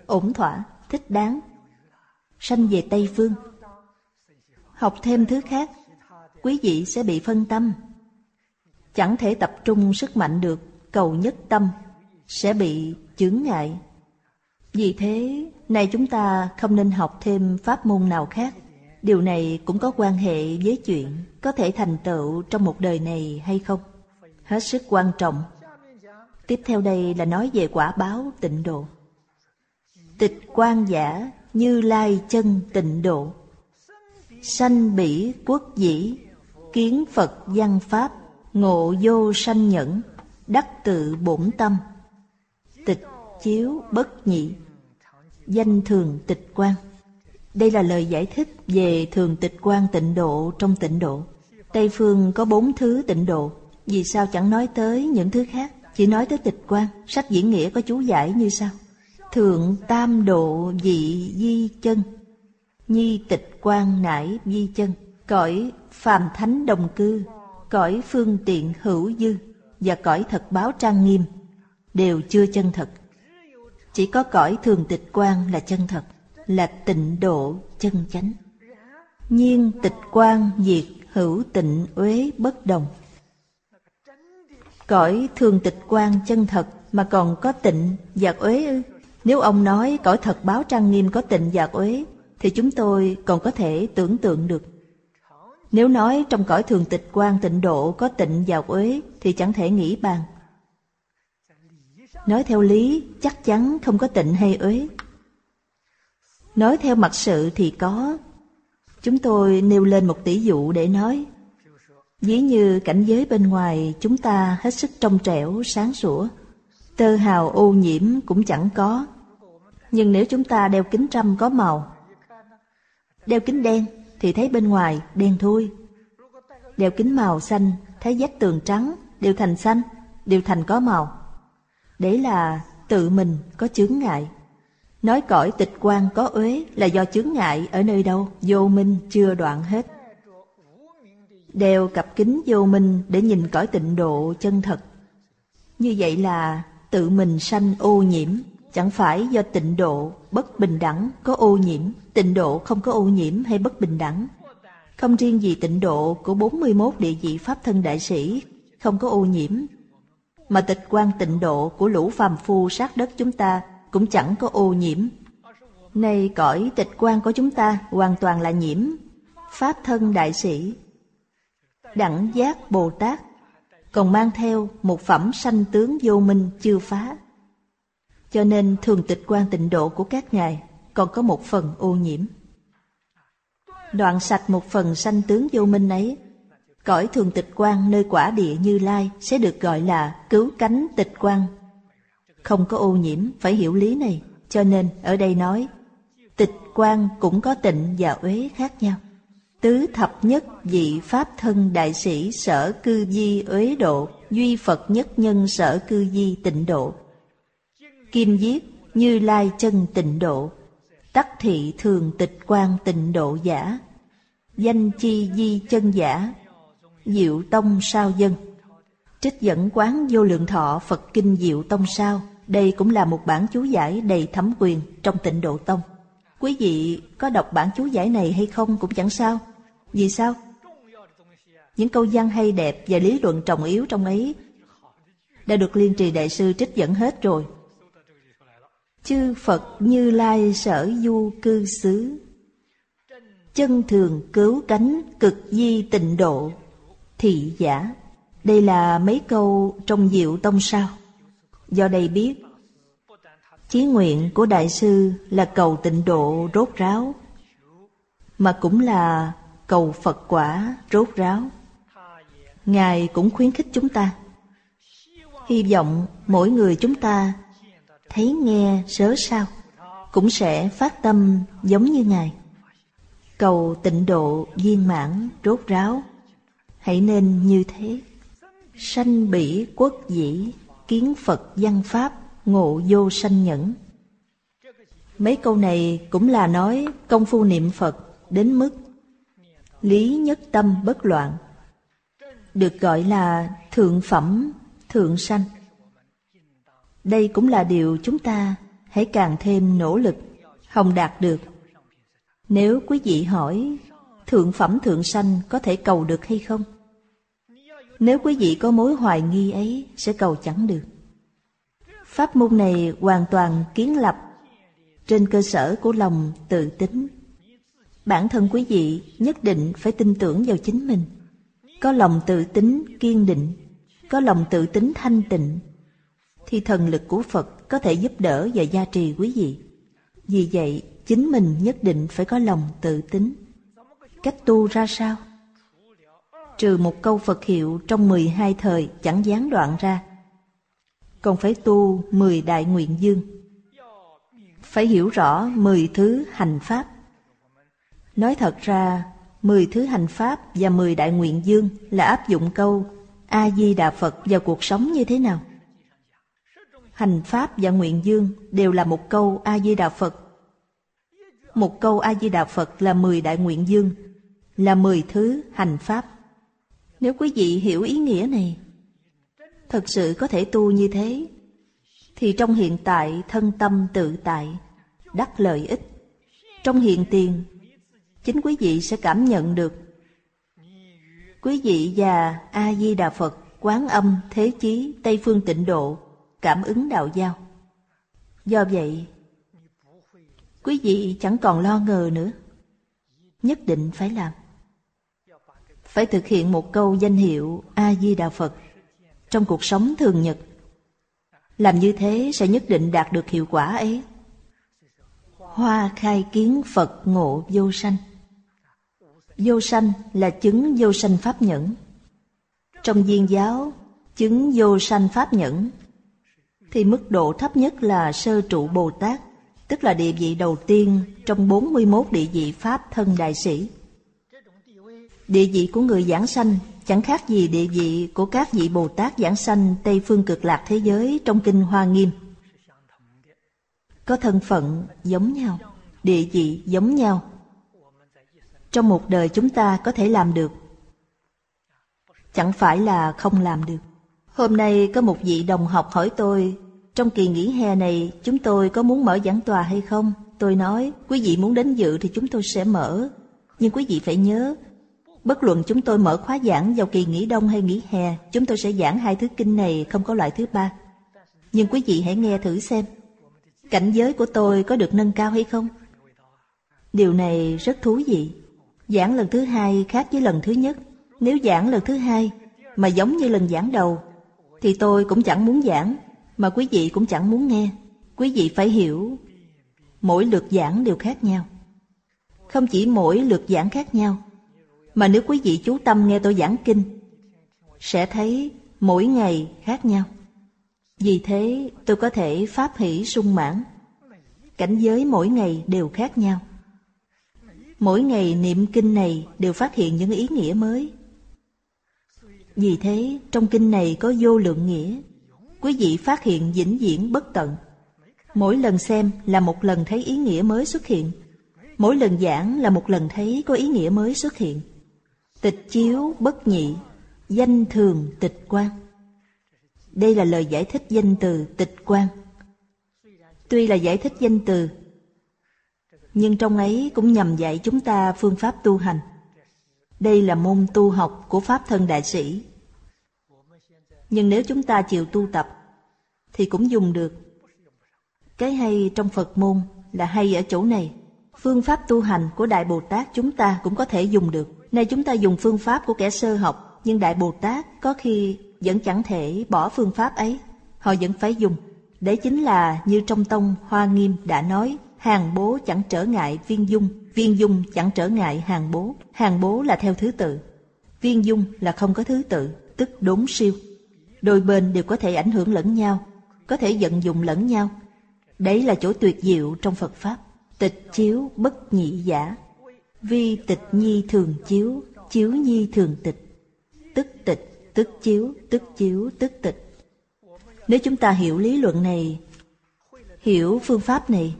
ổn thỏa, thích đáng. Sanh về Tây Phương, học thêm thứ khác, quý vị sẽ bị phân tâm, chẳng thể tập trung sức mạnh được, cầu nhất tâm, sẽ bị chướng ngại. Vì thế, này chúng ta không nên học thêm pháp môn nào khác. Điều này cũng có quan hệ với chuyện có thể thành tựu trong một đời này hay không. Hết sức quan trọng. Tiếp theo đây là nói về quả báo tịnh độ. Tịch quan giả Như Lai chân tịnh độ, sanh bỉ quốc dĩ, kiến Phật văn pháp, ngộ vô sanh nhẫn, đắc tự bổn tâm, tịch chiếu bất nhị, danh thường tịch quan. Đây là lời giải thích về thường tịch quan tịnh độ trong tịnh độ. Tây phương có 4 thứ tịnh độ, vì sao chẳng nói tới những thứ khác, chỉ nói tới tịch quan? Sách diễn nghĩa có chú giải như sau: thượng tam độ vị di chân, nhi tịch quan nải vi chân. Cõi phàm thánh đồng cư, cõi phương tiện hữu dư và cõi thật báo trang nghiêm đều chưa chân thật. Chỉ có cõi thường tịch quan là chân thật, là tịnh độ chân chánh. Nhiên tịch quan diệt hữu tịnh uế bất đồng. Cõi thường tịch quan chân thật mà còn có tịnh và uế ư? Nếu ông nói cõi thật báo trang nghiêm có tịnh và uế thì chúng tôi còn có thể tưởng tượng được. Nếu nói trong cõi thường tịch quan tịnh độ có tịnh và uế thì chẳng thể nghĩ bàn. Nói theo lý chắc chắn không có tịnh hay uế. Nói theo mặt sự thì có. Chúng tôi nêu lên một tỷ dụ để nói. Ví như cảnh giới bên ngoài chúng ta hết sức trong trẻo, sáng sủa, tơ hào ô nhiễm cũng chẳng có. Nhưng nếu chúng ta đeo kính râm có màu, đeo kính đen thì thấy bên ngoài đen thui. Đeo kính màu xanh thấy vách tường trắng đều thành xanh, đều thành có màu. Đấy là tự mình có chướng ngại. Nói cõi tịch quan có uế là do chướng ngại ở nơi đâu? Vô minh chưa đoạn hết. Đeo cặp kính vô minh để nhìn cõi tịnh độ chân thật. Như vậy là tự mình sanh ô nhiễm, chẳng phải do tịnh độ bất bình đẳng có ô nhiễm. Tịnh độ không có ô nhiễm hay bất bình đẳng. Không riêng gì tịnh độ của 41 địa vị Pháp thân đại sĩ không có ô nhiễm, mà tịch quan tịnh độ của lũ phàm phu sát đất chúng ta cũng chẳng có ô nhiễm. Nay cõi tịch quan của chúng ta hoàn toàn là nhiễm. Pháp thân đại sĩ, đẳng giác Bồ Tát còn mang theo một phẩm sanh tướng vô minh chưa phá. Cho nên thường tịch quan tịnh độ của các ngài còn có một phần ô nhiễm. Đoạn sạch một phần sanh tướng vô minh ấy, cõi thường tịch quan nơi quả địa Như Lai sẽ được gọi là cứu cánh tịch quan, không có ô nhiễm. Phải hiểu lý này. Cho nên ở đây nói tịch quan cũng có tịnh và uế khác nhau. Tứ thập nhất vị Pháp thân đại sĩ sở cư di uế độ, duy Phật nhất nhân sở cư di tịnh độ. Kim viết Như Lai chân tịnh độ, tắc thị thường tịch quan tịnh độ giả, danh chi di chân giả, Diệu Tông sao dân. Trích dẫn Quán Vô Lượng Thọ Phật Kinh Diệu Tông sao. Đây cũng là một bản chú giải đầy thẩm quyền trong Tịnh Độ Tông. Quý vị có đọc bản chú giải này hay không cũng chẳng sao. Vì sao? Những câu văn hay đẹp và lý luận trọng yếu trong ấy đã được Liên Trì Đại Sư trích dẫn hết rồi. Chư Phật Như Lai sở du cư xứ, chân thường cứu cánh cực di tịnh độ, thị giả. Đây là mấy câu trong Diệu Tông sao. Do đây biết chí nguyện của Đại Sư là cầu tịnh độ rốt ráo, mà cũng là cầu Phật quả rốt ráo. Ngài cũng khuyến khích chúng ta, hy vọng mỗi người chúng ta thấy nghe sớ sao cũng sẽ phát tâm giống như Ngài, cầu tịnh độ viên mãn rốt ráo. Hãy nên như thế. Sanh bỉ quốc dĩ, kiến Phật văn pháp, ngộ vô sanh nhẫn. Mấy câu này cũng là nói công phu niệm Phật đến mức lý nhất tâm bất loạn, được gọi là thượng phẩm thượng sanh. Đây cũng là điều chúng ta hãy càng thêm nỗ lực, hòng đạt được. Nếu quý vị hỏi thượng phẩm thượng sanh có thể cầu được hay không? Nếu quý vị có mối hoài nghi ấy, sẽ cầu chẳng được. Pháp môn này hoàn toàn kiến lập trên cơ sở của lòng tự tín. Bản thân quý vị nhất định phải tin tưởng vào chính mình. Có lòng tự tín kiên định, có lòng tự tín thanh tịnh, thì thần lực của Phật có thể giúp đỡ và gia trì quý vị. Vì vậy, chính mình nhất định phải có lòng tự tín. Cách tu ra sao? Trừ một câu Phật hiệu trong 12 thời chẳng gián đoạn ra, còn phải tu 10 đại nguyện dương. Phải hiểu rõ 10 thứ hành pháp. Nói thật ra, 10 thứ hành pháp và 10 đại nguyện dương là áp dụng câu A-di-đà Phật vào cuộc sống như thế nào? Hành pháp và nguyện dương đều là một câu A-di-đà Phật. Một câu A-di-đà Phật là 10 đại nguyện dương, là 10 thứ hành pháp. Nếu quý vị hiểu ý nghĩa này, thật sự có thể tu như thế, thì trong hiện tại thân tâm tự tại, đắc lợi ích. Trong hiện tiền, chính quý vị sẽ cảm nhận được quý vị và A-di-đà Phật, Quán Âm, Thế Chí, Tây Phương Tịnh Độ cảm ứng đạo giao. Do vậy, quý vị chẳng còn lo ngờ nữa. Nhất định phải làm. Phải thực hiện một câu danh hiệu A-di-đà Phật trong cuộc sống thường nhật. Làm như thế sẽ nhất định đạt được hiệu quả ấy. Hoa khai kiến Phật ngộ vô sanh. Vô sanh là chứng vô sanh pháp nhẫn. Trong Viên giáo, chứng vô sanh pháp nhẫn thì mức độ thấp nhất là sơ trụ Bồ Tát, tức là địa vị đầu tiên trong 41 địa vị Pháp thân đại sĩ. Địa vị của người giảng sanh chẳng khác gì địa vị của các vị Bồ Tát giảng sanh Tây Phương Cực Lạc thế giới trong Kinh Hoa Nghiêm. Có thân phận giống nhau, địa vị giống nhau. Trong một đời chúng ta có thể làm được, chẳng phải là không làm được. Hôm nay có một vị đồng học hỏi tôi, trong kỳ nghỉ hè này chúng tôi có muốn mở giảng tòa hay không? Tôi nói, quý vị muốn đến dự thì chúng tôi sẽ mở. Nhưng quý vị phải nhớ, bất luận chúng tôi mở khóa giảng vào kỳ nghỉ đông hay nghỉ hè, chúng tôi sẽ giảng 2 thứ kinh này, không có loại thứ 3. Nhưng quý vị hãy nghe thử xem, cảnh giới của tôi có được nâng cao hay không? Điều này rất thú vị. Giảng lần thứ 2 khác với lần thứ nhất. Nếu giảng lần thứ 2 mà giống như lần giảng đầu, thì tôi cũng chẳng muốn giảng, mà quý vị cũng chẳng muốn nghe. Quý vị phải hiểu, mỗi lượt giảng đều khác nhau. Không chỉ mỗi lượt giảng khác nhau, mà nếu quý vị chú tâm nghe tôi giảng kinh, sẽ thấy mỗi ngày khác nhau. Vì thế tôi có thể pháp hỷ sung mãn. Cảnh giới mỗi ngày đều khác nhau. Mỗi ngày niệm kinh này đều phát hiện những ý nghĩa mới. Vì thế trong kinh này có vô lượng nghĩa. Quý vị phát hiện vĩnh viễn bất tận. Mỗi lần xem là một lần thấy ý nghĩa mới xuất hiện. Mỗi lần giảng là một lần thấy có ý nghĩa mới xuất hiện. Tịch chiếu bất nhị, danh thường tịch quan. Đây là lời giải thích danh từ tịch quan. Tuy là giải thích danh từ, nhưng trong ấy cũng nhằm dạy chúng ta phương pháp tu hành. Đây là môn tu học của Pháp thân đại sĩ. Nhưng nếu chúng ta chịu tu tập thì cũng dùng được. Cái hay trong Phật môn là hay ở chỗ này. Phương pháp tu hành của Đại Bồ Tát chúng ta cũng có thể dùng được. Nay chúng ta dùng phương pháp của kẻ sơ học, nhưng Đại Bồ Tát có khi vẫn chẳng thể bỏ phương pháp ấy. Họ vẫn phải dùng. Đấy chính là như trong tông Hoa Nghiêm đã nói, hàng bố chẳng trở ngại viên dung, viên dung chẳng trở ngại hàng bố. Hàng bố là theo thứ tự, viên dung là không có thứ tự, tức đốn siêu. Đôi bên đều có thể ảnh hưởng lẫn nhau, có thể vận dụng lẫn nhau. Đấy là chỗ tuyệt diệu trong Phật Pháp. Tịch chiếu bất nhị giả, vi tịch nhi thường chiếu, chiếu nhi thường tịch. Tức tịch, tức chiếu, tức chiếu, tức tịch. Nếu chúng ta hiểu lý luận này, hiểu phương pháp này,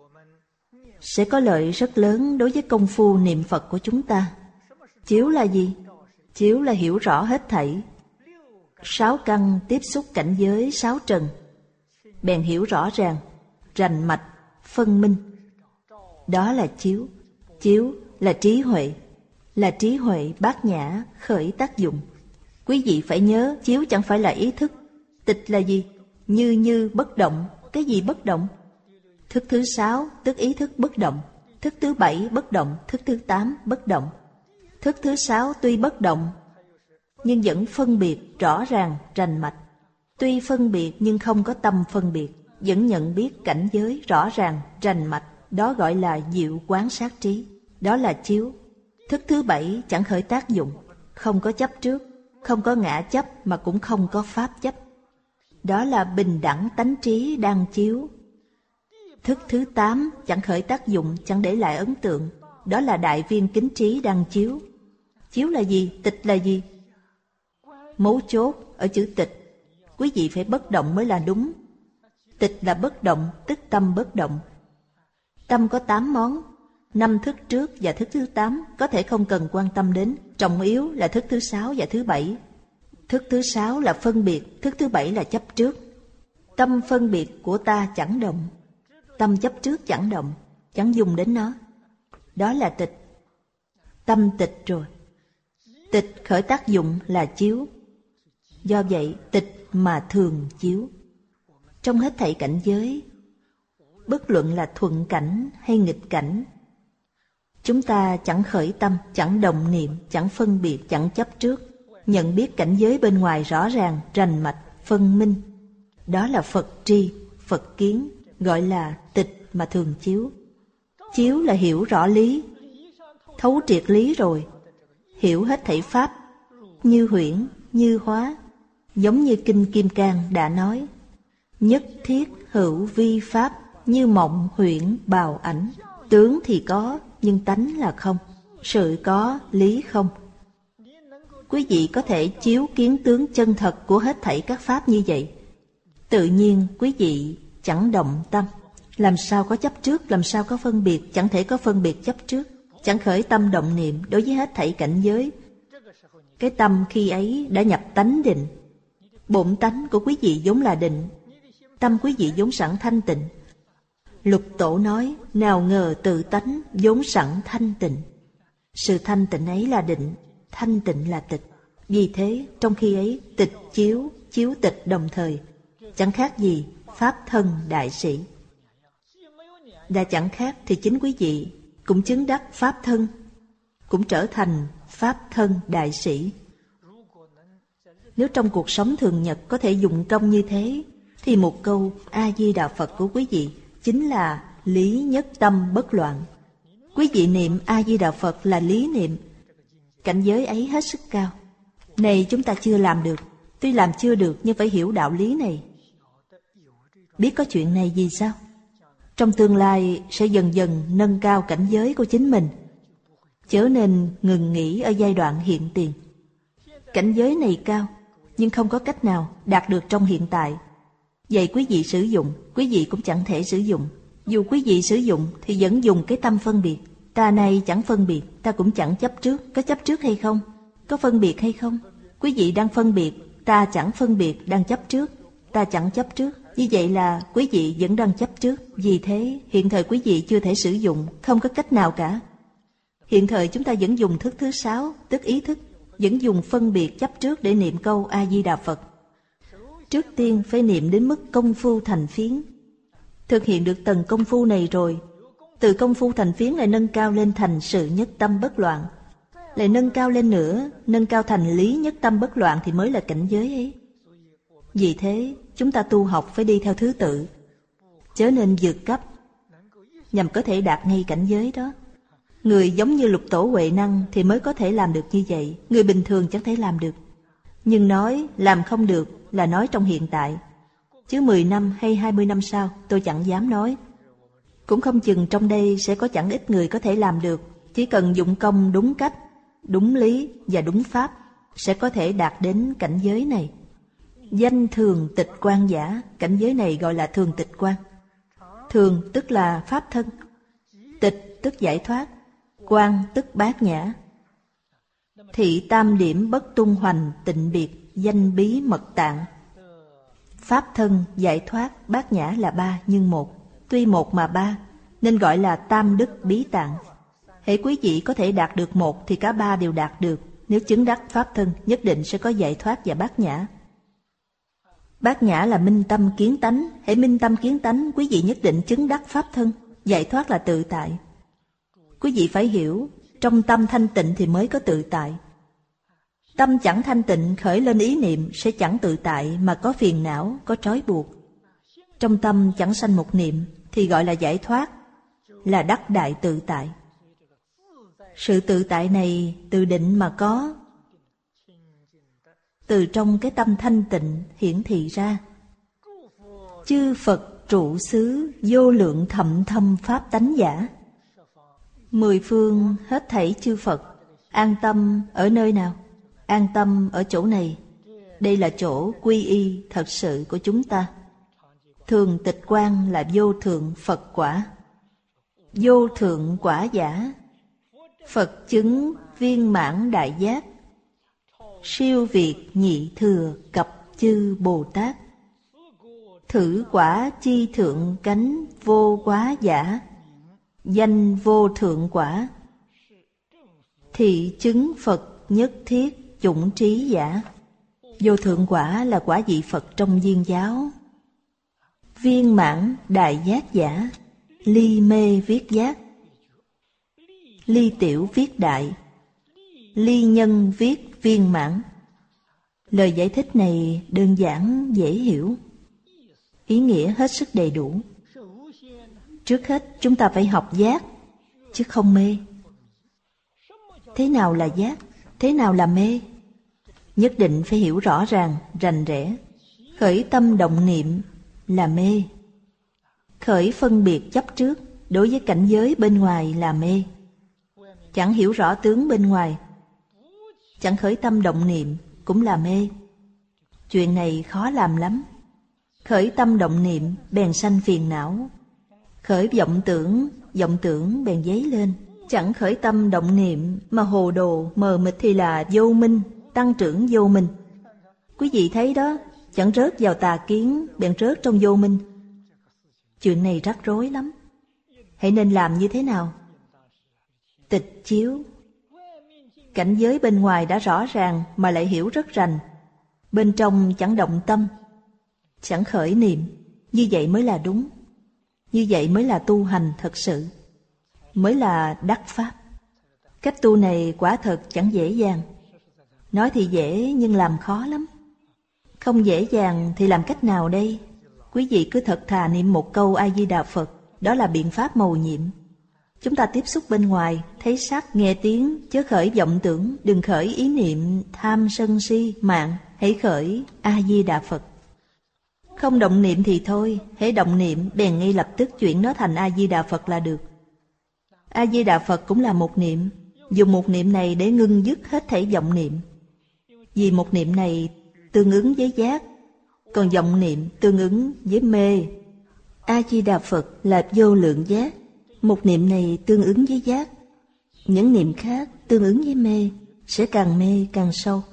sẽ có lợi rất lớn đối với công phu niệm Phật của chúng ta. Chiếu là gì? Chiếu là hiểu rõ hết thảy. 6 căn tiếp xúc cảnh giới 6 trần, bèn hiểu rõ ràng. rành mạch, phân minh. Đó là chiếu. Chiếu là trí huệ. Là trí huệ bát nhã khởi tác dụng. Quý vị phải nhớ, chiếu chẳng phải là ý thức. Tịch là gì? Như bất động. Cái gì bất động? Thức thứ 6 tức ý thức bất động. Thức thứ 7 bất động. Thức thứ 8 bất động. Thức thứ 6 tuy bất động nhưng vẫn phân biệt rõ ràng rành mạch. Tuy phân biệt nhưng không có tâm phân biệt, vẫn nhận biết cảnh giới rõ ràng rành mạch. Đó gọi là diệu quán sát trí. Đó là chiếu. Thức thứ 7 chẳng khởi tác dụng, không có chấp trước, không có ngã chấp mà cũng không có pháp chấp. Đó là bình đẳng tánh trí đang chiếu. Thức thứ 8 chẳng khởi tác dụng, chẳng để lại ấn tượng. Đó là đại viên kính trí đang chiếu. Chiếu là gì? Tịch là gì? Mấu chốt ở chữ tịch. Quý vị phải bất động mới là đúng. Tịch là bất động, tức tâm bất động. Tâm có 8 món. 5 thức trước và thức thứ 8 có thể không cần quan tâm đến. Trọng yếu là thức thứ 6 và thứ 7. Thức thứ 6 là phân biệt, thức thứ 7 là chấp trước. Tâm phân biệt của ta chẳng động. Tâm chấp trước chẳng động, chẳng dùng đến nó. Đó là tịch. Tâm tịch rồi. Tịch khởi tác dụng là chiếu. Do vậy tịch mà thường chiếu. Trong hết thảy cảnh giới, bất luận là thuận cảnh hay nghịch cảnh, chúng ta chẳng khởi tâm, chẳng động niệm, chẳng phân biệt, chẳng chấp trước, nhận biết cảnh giới bên ngoài rõ ràng, rành mạch, phân minh. Đó là Phật tri, Phật kiến, gọi là tịch mà thường chiếu. Chiếu là hiểu rõ lý, thấu triệt lý rồi, hiểu hết thảy pháp, như huyễn, như hóa. Giống như Kinh Kim Cang đã nói, nhất thiết hữu vi pháp, như mộng huyễn bào ảnh. Tướng thì có, nhưng tánh là không. Sự có, lý không. Quý vị có thể chiếu kiến tướng chân thật của hết thảy các pháp như vậy. Tự nhiên quý vị chẳng động tâm. Làm sao có chấp trước, làm sao có phân biệt, chẳng thể có phân biệt chấp trước. Chẳng khởi tâm động niệm đối với hết thảy cảnh giới. Cái tâm khi ấy đã nhập tánh định. Bổn tánh của quý vị vốn là định. Tâm quý vị vốn sẵn thanh tịnh. Lục Tổ nói, nào ngờ tự tánh vốn sẵn thanh tịnh. Sự thanh tịnh ấy là định, thanh tịnh là tịch. Vì thế, trong khi ấy, tịch chiếu, chiếu tịch đồng thời, chẳng khác gì Pháp thân đại sĩ. Đã chẳng khác thì chính quý vị cũng chứng đắc Pháp thân, cũng trở thành Pháp thân đại sĩ. Nếu trong cuộc sống thường nhật có thể dụng công như thế, thì một câu A-di-đà Phật của quý vị chính là lý nhất tâm bất loạn. Quý vị niệm A-di-đà Phật là lý niệm. Cảnh giới ấy hết sức cao. Này chúng ta chưa làm được. Tuy làm chưa được nhưng phải hiểu đạo lý này. Biết có chuyện này vì sao? Trong tương lai sẽ dần dần nâng cao cảnh giới của chính mình. Chớ nên ngừng nghỉ ở giai đoạn hiện tiền. Cảnh giới này cao, nhưng không có cách nào đạt được trong hiện tại. Vậy quý vị sử dụng, quý vị cũng chẳng thể sử dụng. Dù quý vị sử dụng thì vẫn dùng cái tâm phân biệt. Ta này chẳng phân biệt, ta cũng chẳng chấp trước. Có chấp trước hay không? Có phân biệt hay không? Quý vị đang phân biệt, ta chẳng phân biệt, đang chấp trước. Ta chẳng chấp trước. Như vậy là quý vị vẫn đang chấp trước. Vì thế hiện thời quý vị chưa thể sử dụng, không có cách nào cả. Hiện thời chúng ta vẫn dùng thức thứ 6, tức ý thức, vẫn dùng phân biệt chấp trước để niệm câu A-di-đà Phật. Trước tiên phải niệm đến mức công phu thành phiến. Thực hiện được tầng công phu này rồi, từ công phu thành phiến lại nâng cao lên thành sự nhất tâm bất loạn. Lại nâng cao lên nữa, nâng cao thành lý nhất tâm bất loạn thì mới là cảnh giới ấy. Vì thế, chúng ta tu học phải đi theo thứ tự, chớ nên vượt cấp, nhằm có thể đạt ngay cảnh giới đó. Người giống như Lục Tổ Huệ Năng thì mới có thể làm được như vậy. Người bình thường chẳng thể làm được. Nhưng nói làm không được là nói trong hiện tại. Chứ 10 năm hay 20 năm sau tôi chẳng dám nói. Cũng không chừng trong đây sẽ có chẳng ít người có thể làm được. Chỉ cần dụng công đúng cách, đúng lý và đúng pháp sẽ có thể đạt đến cảnh giới này. Danh thường tịch quan giả, cảnh giới này gọi là thường tịch quan. Thường tức là pháp thân, tịch tức giải thoát, quan tức bát nhã. Thị tam điểm bất tung hoành tịnh biệt, danh bí mật tạng. Pháp thân, giải thoát, bát nhã là 3 nhưng 1. tuy một mà ba, nên gọi là tam đức bí tạng. Hễ quý vị có thể đạt được một thì cả ba đều đạt được. Nếu chứng đắc pháp thân, nhất định sẽ có giải thoát và bát nhã. Bát nhã là minh tâm kiến tánh. Hễ minh tâm kiến tánh, quý vị nhất định chứng đắc pháp thân. Giải thoát là tự tại. Quý vị phải hiểu, trong tâm thanh tịnh thì mới có tự tại. Tâm chẳng thanh tịnh, khởi lên ý niệm sẽ chẳng tự tại, mà có phiền não, có trói buộc. Trong tâm chẳng sanh một niệm thì gọi là giải thoát, là đắc đại tự tại. Sự tự tại này từ định mà có, từ trong cái tâm thanh tịnh hiển thị ra. Chư Phật trụ xứ, vô lượng thậm thâm pháp tánh giả. Mười phương hết thảy chư Phật an tâm ở nơi nào? An tâm ở chỗ này. Đây là chỗ quy y thật sự của chúng ta. Thường tịch quan là vô thượng Phật quả. Vô thượng quả giả. Phật chứng viên mãn đại giác. Siêu việt nhị thừa cập chư Bồ Tát. Thử quả chi thượng cánh vô quá giả. Danh vô thượng quả. Thị chứng Phật nhất thiết chủng trí giả. Vô thượng quả là quả vị Phật trong viên giáo. Viên mãn đại giác giả. Ly mê viết giác. Ly tiểu viết đại. Ly nhân viết viên mãn. Lời giải thích này đơn giản dễ hiểu, ý nghĩa hết sức đầy đủ. Trước hết chúng ta phải học giác, chứ không mê. Thế nào là giác? Thế nào là mê? Nhất định phải hiểu rõ ràng, rành rẽ. Khởi tâm động niệm là mê. Khởi phân biệt chấp trước đối với cảnh giới bên ngoài là mê. Chẳng hiểu rõ tướng bên ngoài, chẳng khởi tâm động niệm cũng là mê. Chuyện này khó làm lắm. Khởi tâm động niệm bèn sanh phiền não. Khởi vọng tưởng bèn dấy lên. Chẳng khởi tâm động niệm mà hồ đồ mờ mịt thì là vô minh, tăng trưởng vô minh. Quý vị thấy đó, chẳng rớt vào tà kiến bèn rớt trong vô minh. Chuyện này rắc rối lắm. Hãy nên làm như thế nào? Tịch chiếu. Cảnh giới bên ngoài đã rõ ràng mà lại hiểu rất rành. Bên trong chẳng động tâm, chẳng khởi niệm. Như vậy mới là đúng. Như vậy mới là tu hành thật sự, mới là đắc pháp. Cách tu này quả thật chẳng dễ dàng. Nói thì dễ nhưng làm khó lắm. Không dễ dàng thì làm cách nào đây? Quý vị cứ thật thà niệm một câu A-di-đà Phật. Đó là biện pháp mầu nhiệm. Chúng ta tiếp xúc bên ngoài, thấy sắc, nghe tiếng, chớ khởi vọng tưởng, đừng khởi ý niệm tham sân si mạng, hãy khởi A-di-đà Phật. Không động niệm thì thôi, hãy động niệm bèn ngay lập tức chuyển nó thành A-di-đà Phật là được. A-di-đà Phật cũng là một niệm, dùng một niệm này để ngưng dứt hết thảy vọng niệm. Vì một niệm này tương ứng với giác, còn vọng niệm tương ứng với mê. A-di-đà Phật là vô lượng giác. Một niệm này tương ứng với giác, những niệm khác tương ứng với mê, sẽ càng mê càng sâu.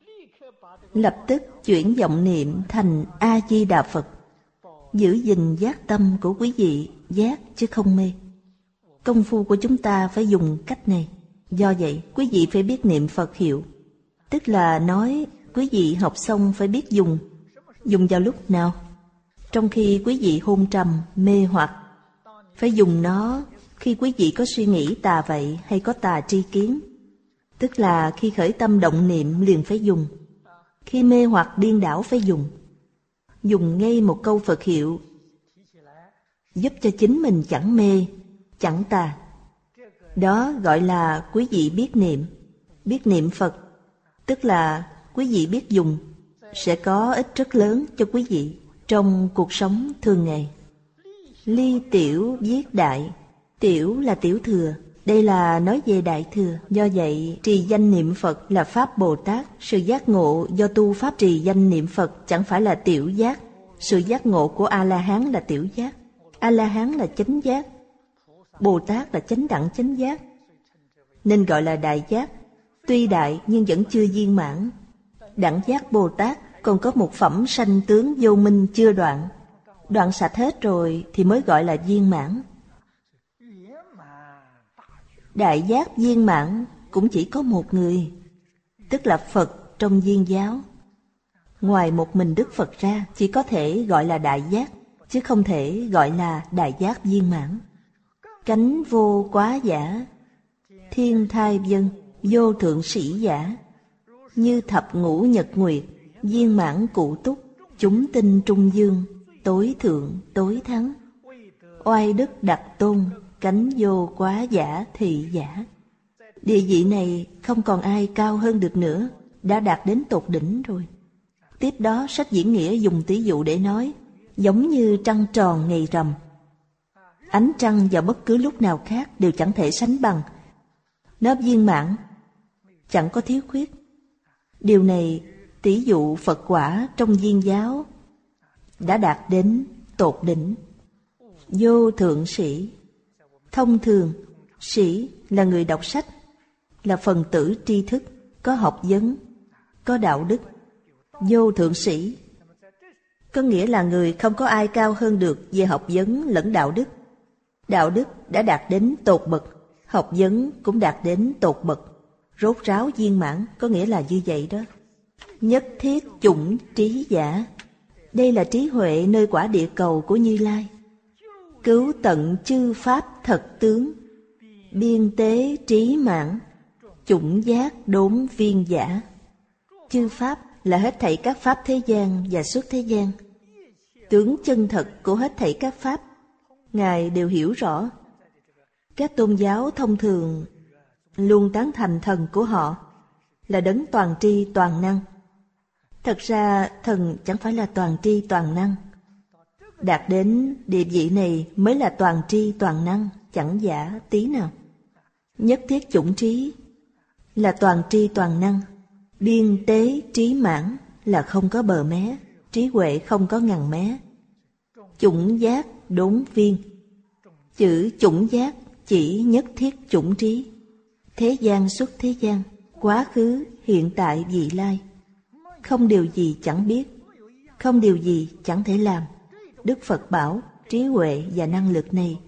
Lập tức chuyển vọng niệm thành A-di-đà Phật. Giữ gìn giác tâm của quý vị, giác chứ không mê. Công phu của chúng ta phải dùng cách này. Do vậy quý vị phải biết niệm Phật hiệu. Tức là nói quý vị học xong phải biết dùng. Dùng vào lúc nào? Trong khi quý vị hôn trầm, mê hoặc. Phải dùng nó khi quý vị có suy nghĩ tà vậy hay có tà tri kiến. Tức là khi khởi tâm động niệm liền phải dùng. Khi mê hoặc điên đảo phải dùng. Dùng ngay một câu Phật hiệu, giúp cho chính mình chẳng mê, chẳng tà. Đó gọi là quý vị biết niệm. Biết niệm Phật, tức là quý vị biết dùng, sẽ có ích rất lớn cho quý vị trong cuộc sống thường ngày. Ly tiểu viết đại. Tiểu là tiểu thừa, đây là nói về đại thừa. Do vậy trì danh niệm Phật là pháp Bồ Tát. Sự giác ngộ do tu pháp trì danh niệm Phật chẳng phải là tiểu giác. Sự giác ngộ của A-la-hán là tiểu giác. A-la-hán là chánh giác, Bồ Tát là chánh đẳng chánh giác, nên gọi là đại giác. Tuy đại nhưng vẫn chưa viên mãn. Đẳng giác Bồ Tát còn có một phẩm sanh tướng vô minh chưa đoạn. Đoạn sạch hết rồi thì mới gọi là viên mãn. Đại giác viên mãn cũng chỉ có một người, tức là Phật trong Viên giáo. Ngoài một mình Đức Phật ra, chỉ có thể gọi là đại giác, chứ không thể gọi là đại giác viên mãn. Cánh vô quá giả, thiên thai vân, vô thượng sĩ giả, như thập ngũ nhật nguyệt, viên mãn cụ túc, chúng tinh trung dương, tối thượng tối thắng. Oai đức đặc tôn, cánh vô quá giả thị giả. Địa vị này không còn ai cao hơn được nữa, đã đạt đến tột đỉnh rồi. Tiếp đó sách Diễn Nghĩa dùng tỷ dụ để nói, giống như trăng tròn ngày rằm. Ánh trăng vào bất cứ lúc nào khác đều chẳng thể sánh bằng. Nó viên mãn, chẳng có thiếu khuyết. Điều này tỷ dụ Phật quả trong Viên giáo đã đạt đến tột đỉnh. Vô thượng sĩ, thông thường sĩ là người đọc sách, là phần tử tri thức, có học vấn, có đạo đức. Vô thượng sĩ có nghĩa là người không có ai cao hơn được về học vấn lẫn đạo đức. Đạo đức đã đạt đến tột bậc, học vấn cũng đạt đến tột bậc. Rốt ráo viên mãn có nghĩa là như vậy đó. Nhất thiết chủng trí giả, đây là trí huệ nơi quả địa cầu của Như Lai. Cứu tận chư pháp thật tướng, biên tế trí mãn, chủng giác đốn viên giả. Chư pháp là hết thảy các pháp thế gian và xuất thế gian. Tướng chân thật của hết thảy các pháp, Ngài đều hiểu rõ. Các tôn giáo thông thường luôn tán thành thần của họ là đấng toàn tri toàn năng. Thật ra thần chẳng phải là toàn tri toàn năng. Đạt đến địa vị này mới là toàn tri toàn năng, chẳng giả tí nào. Nhất thiết chủng trí là toàn tri toàn năng. Biên tế trí mãn là không có bờ mé, trí huệ không có ngằn mé. Chủng giác đốn viên, chữ chủng giác chỉ nhất thiết chủng trí. Thế gian xuất thế gian, quá khứ, hiện tại, vị lai. Không điều gì chẳng biết, không điều gì chẳng thể làm. Đức Phật bảo trí huệ và năng lực này,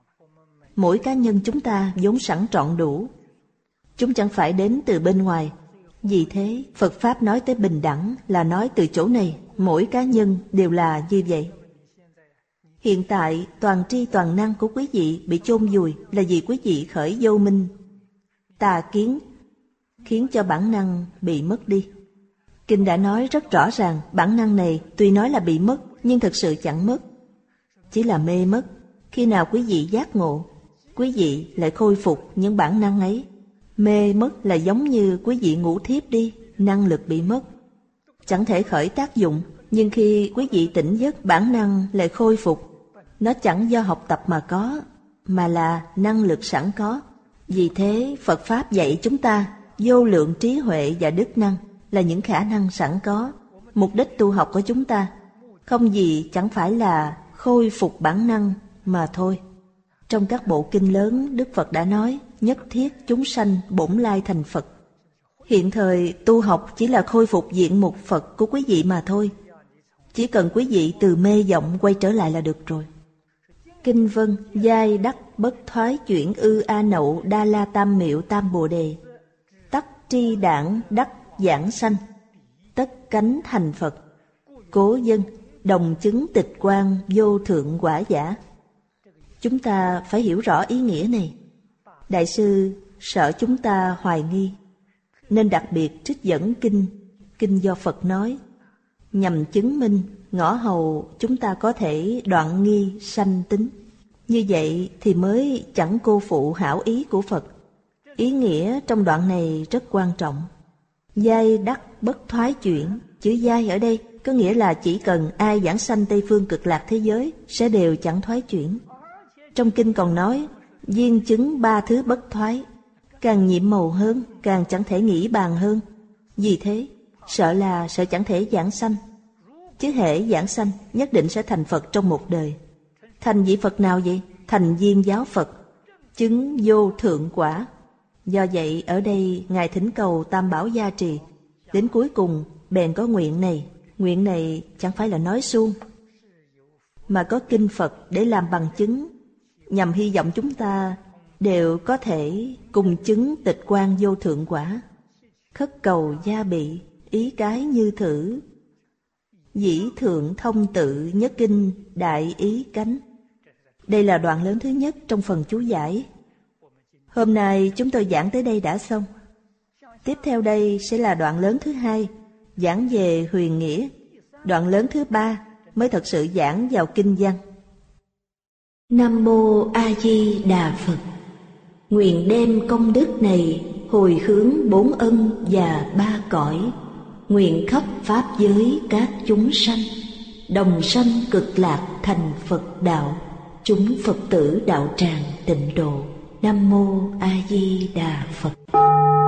mỗi cá nhân chúng ta vốn sẵn trọn đủ. Chúng chẳng phải đến từ bên ngoài. Vì thế Phật Pháp nói tới bình đẳng là nói từ chỗ này, mỗi cá nhân đều là như vậy. Hiện tại toàn tri toàn năng của quý vị bị chôn vùi là vì quý vị khởi vô minh, tà kiến, khiến cho bản năng bị mất đi. Kinh đã nói rất rõ ràng, bản năng này tuy nói là bị mất, nhưng thực sự chẳng mất, chỉ là mê mất. Khi nào quý vị giác ngộ, quý vị lại khôi phục những bản năng ấy. Mê mất là giống như quý vị ngủ thiếp đi, năng lực bị mất, chẳng thể khởi tác dụng. Nhưng khi quý vị tỉnh giấc, bản năng lại khôi phục. Nó chẳng do học tập mà có, mà là năng lực sẵn có. Vì thế Phật Pháp dạy chúng ta vô lượng trí huệ và đức năng là những khả năng sẵn có. Mục đích tu học của chúng ta không gì chẳng phải là khôi phục bản năng mà thôi. Trong các bộ kinh lớn, Đức Phật đã nói nhất thiết chúng sanh bổn lai thành Phật. Hiện thời tu học chỉ là khôi phục diện mục Phật của quý vị mà thôi. Chỉ cần quý vị từ mê vọng quay trở lại là được rồi. Kinh Vân, giai đắc bất thoái chuyển ư a nậu đa la tam miệu tam bồ đề. Tắc tri đảng đắc giảng sanh, tất cánh thành Phật. Cố dân, đồng chứng tịch quan vô thượng quả giả. Chúng ta phải hiểu rõ ý nghĩa này. Đại sư sợ chúng ta hoài nghi, nên đặc biệt trích dẫn kinh do Phật nói, nhằm chứng minh ngõ hầu chúng ta có thể đoạn nghi sanh tính. Như vậy thì mới chẳng cô phụ hảo ý của Phật. Ý nghĩa trong đoạn này rất quan trọng. Giai đắc bất thoái chuyển, chữ giai ở đây có nghĩa là chỉ cần ai giảng sanh Tây Phương Cực Lạc thế giới sẽ đều chẳng thoái chuyển. Trong kinh còn nói viên chứng ba thứ bất thoái, càng nhiệm màu hơn, càng chẳng thể nghĩ bàn hơn. Vì thế sợ chẳng thể giảng sanh. Chứ hễ giảng sanh nhất định sẽ thành Phật trong một đời. Thành vị Phật nào vậy? Thành Viên giáo Phật, chứng vô thượng quả. Do vậy ở đây Ngài thỉnh cầu Tam Bảo gia trì. Đến cuối cùng bèn có nguyện này. Nguyện này chẳng phải là nói suông, mà có kinh Phật để làm bằng chứng, nhằm hy vọng chúng ta đều có thể cùng chứng tịch quan vô thượng quả. Khất cầu gia bị, ý cái như thử. Dĩ thượng thông tự nhất kinh đại ý cánh. Đây là đoạn lớn thứ nhất trong phần chú giải. Hôm nay chúng tôi giảng tới đây đã xong. Tiếp theo đây sẽ là đoạn lớn thứ hai, giảng về huyền nghĩa. Đoạn lớn thứ ba mới thật sự giảng vào kinh văn. Nam Mô A Di Đà Phật. Nguyện đem công đức này hồi hướng bốn ân và ba cõi, nguyện khắp pháp giới các chúng sanh đồng sanh cực lạc thành Phật đạo, chúng Phật tử đạo tràng tịnh độ. Nam Mô A Di Đà Phật.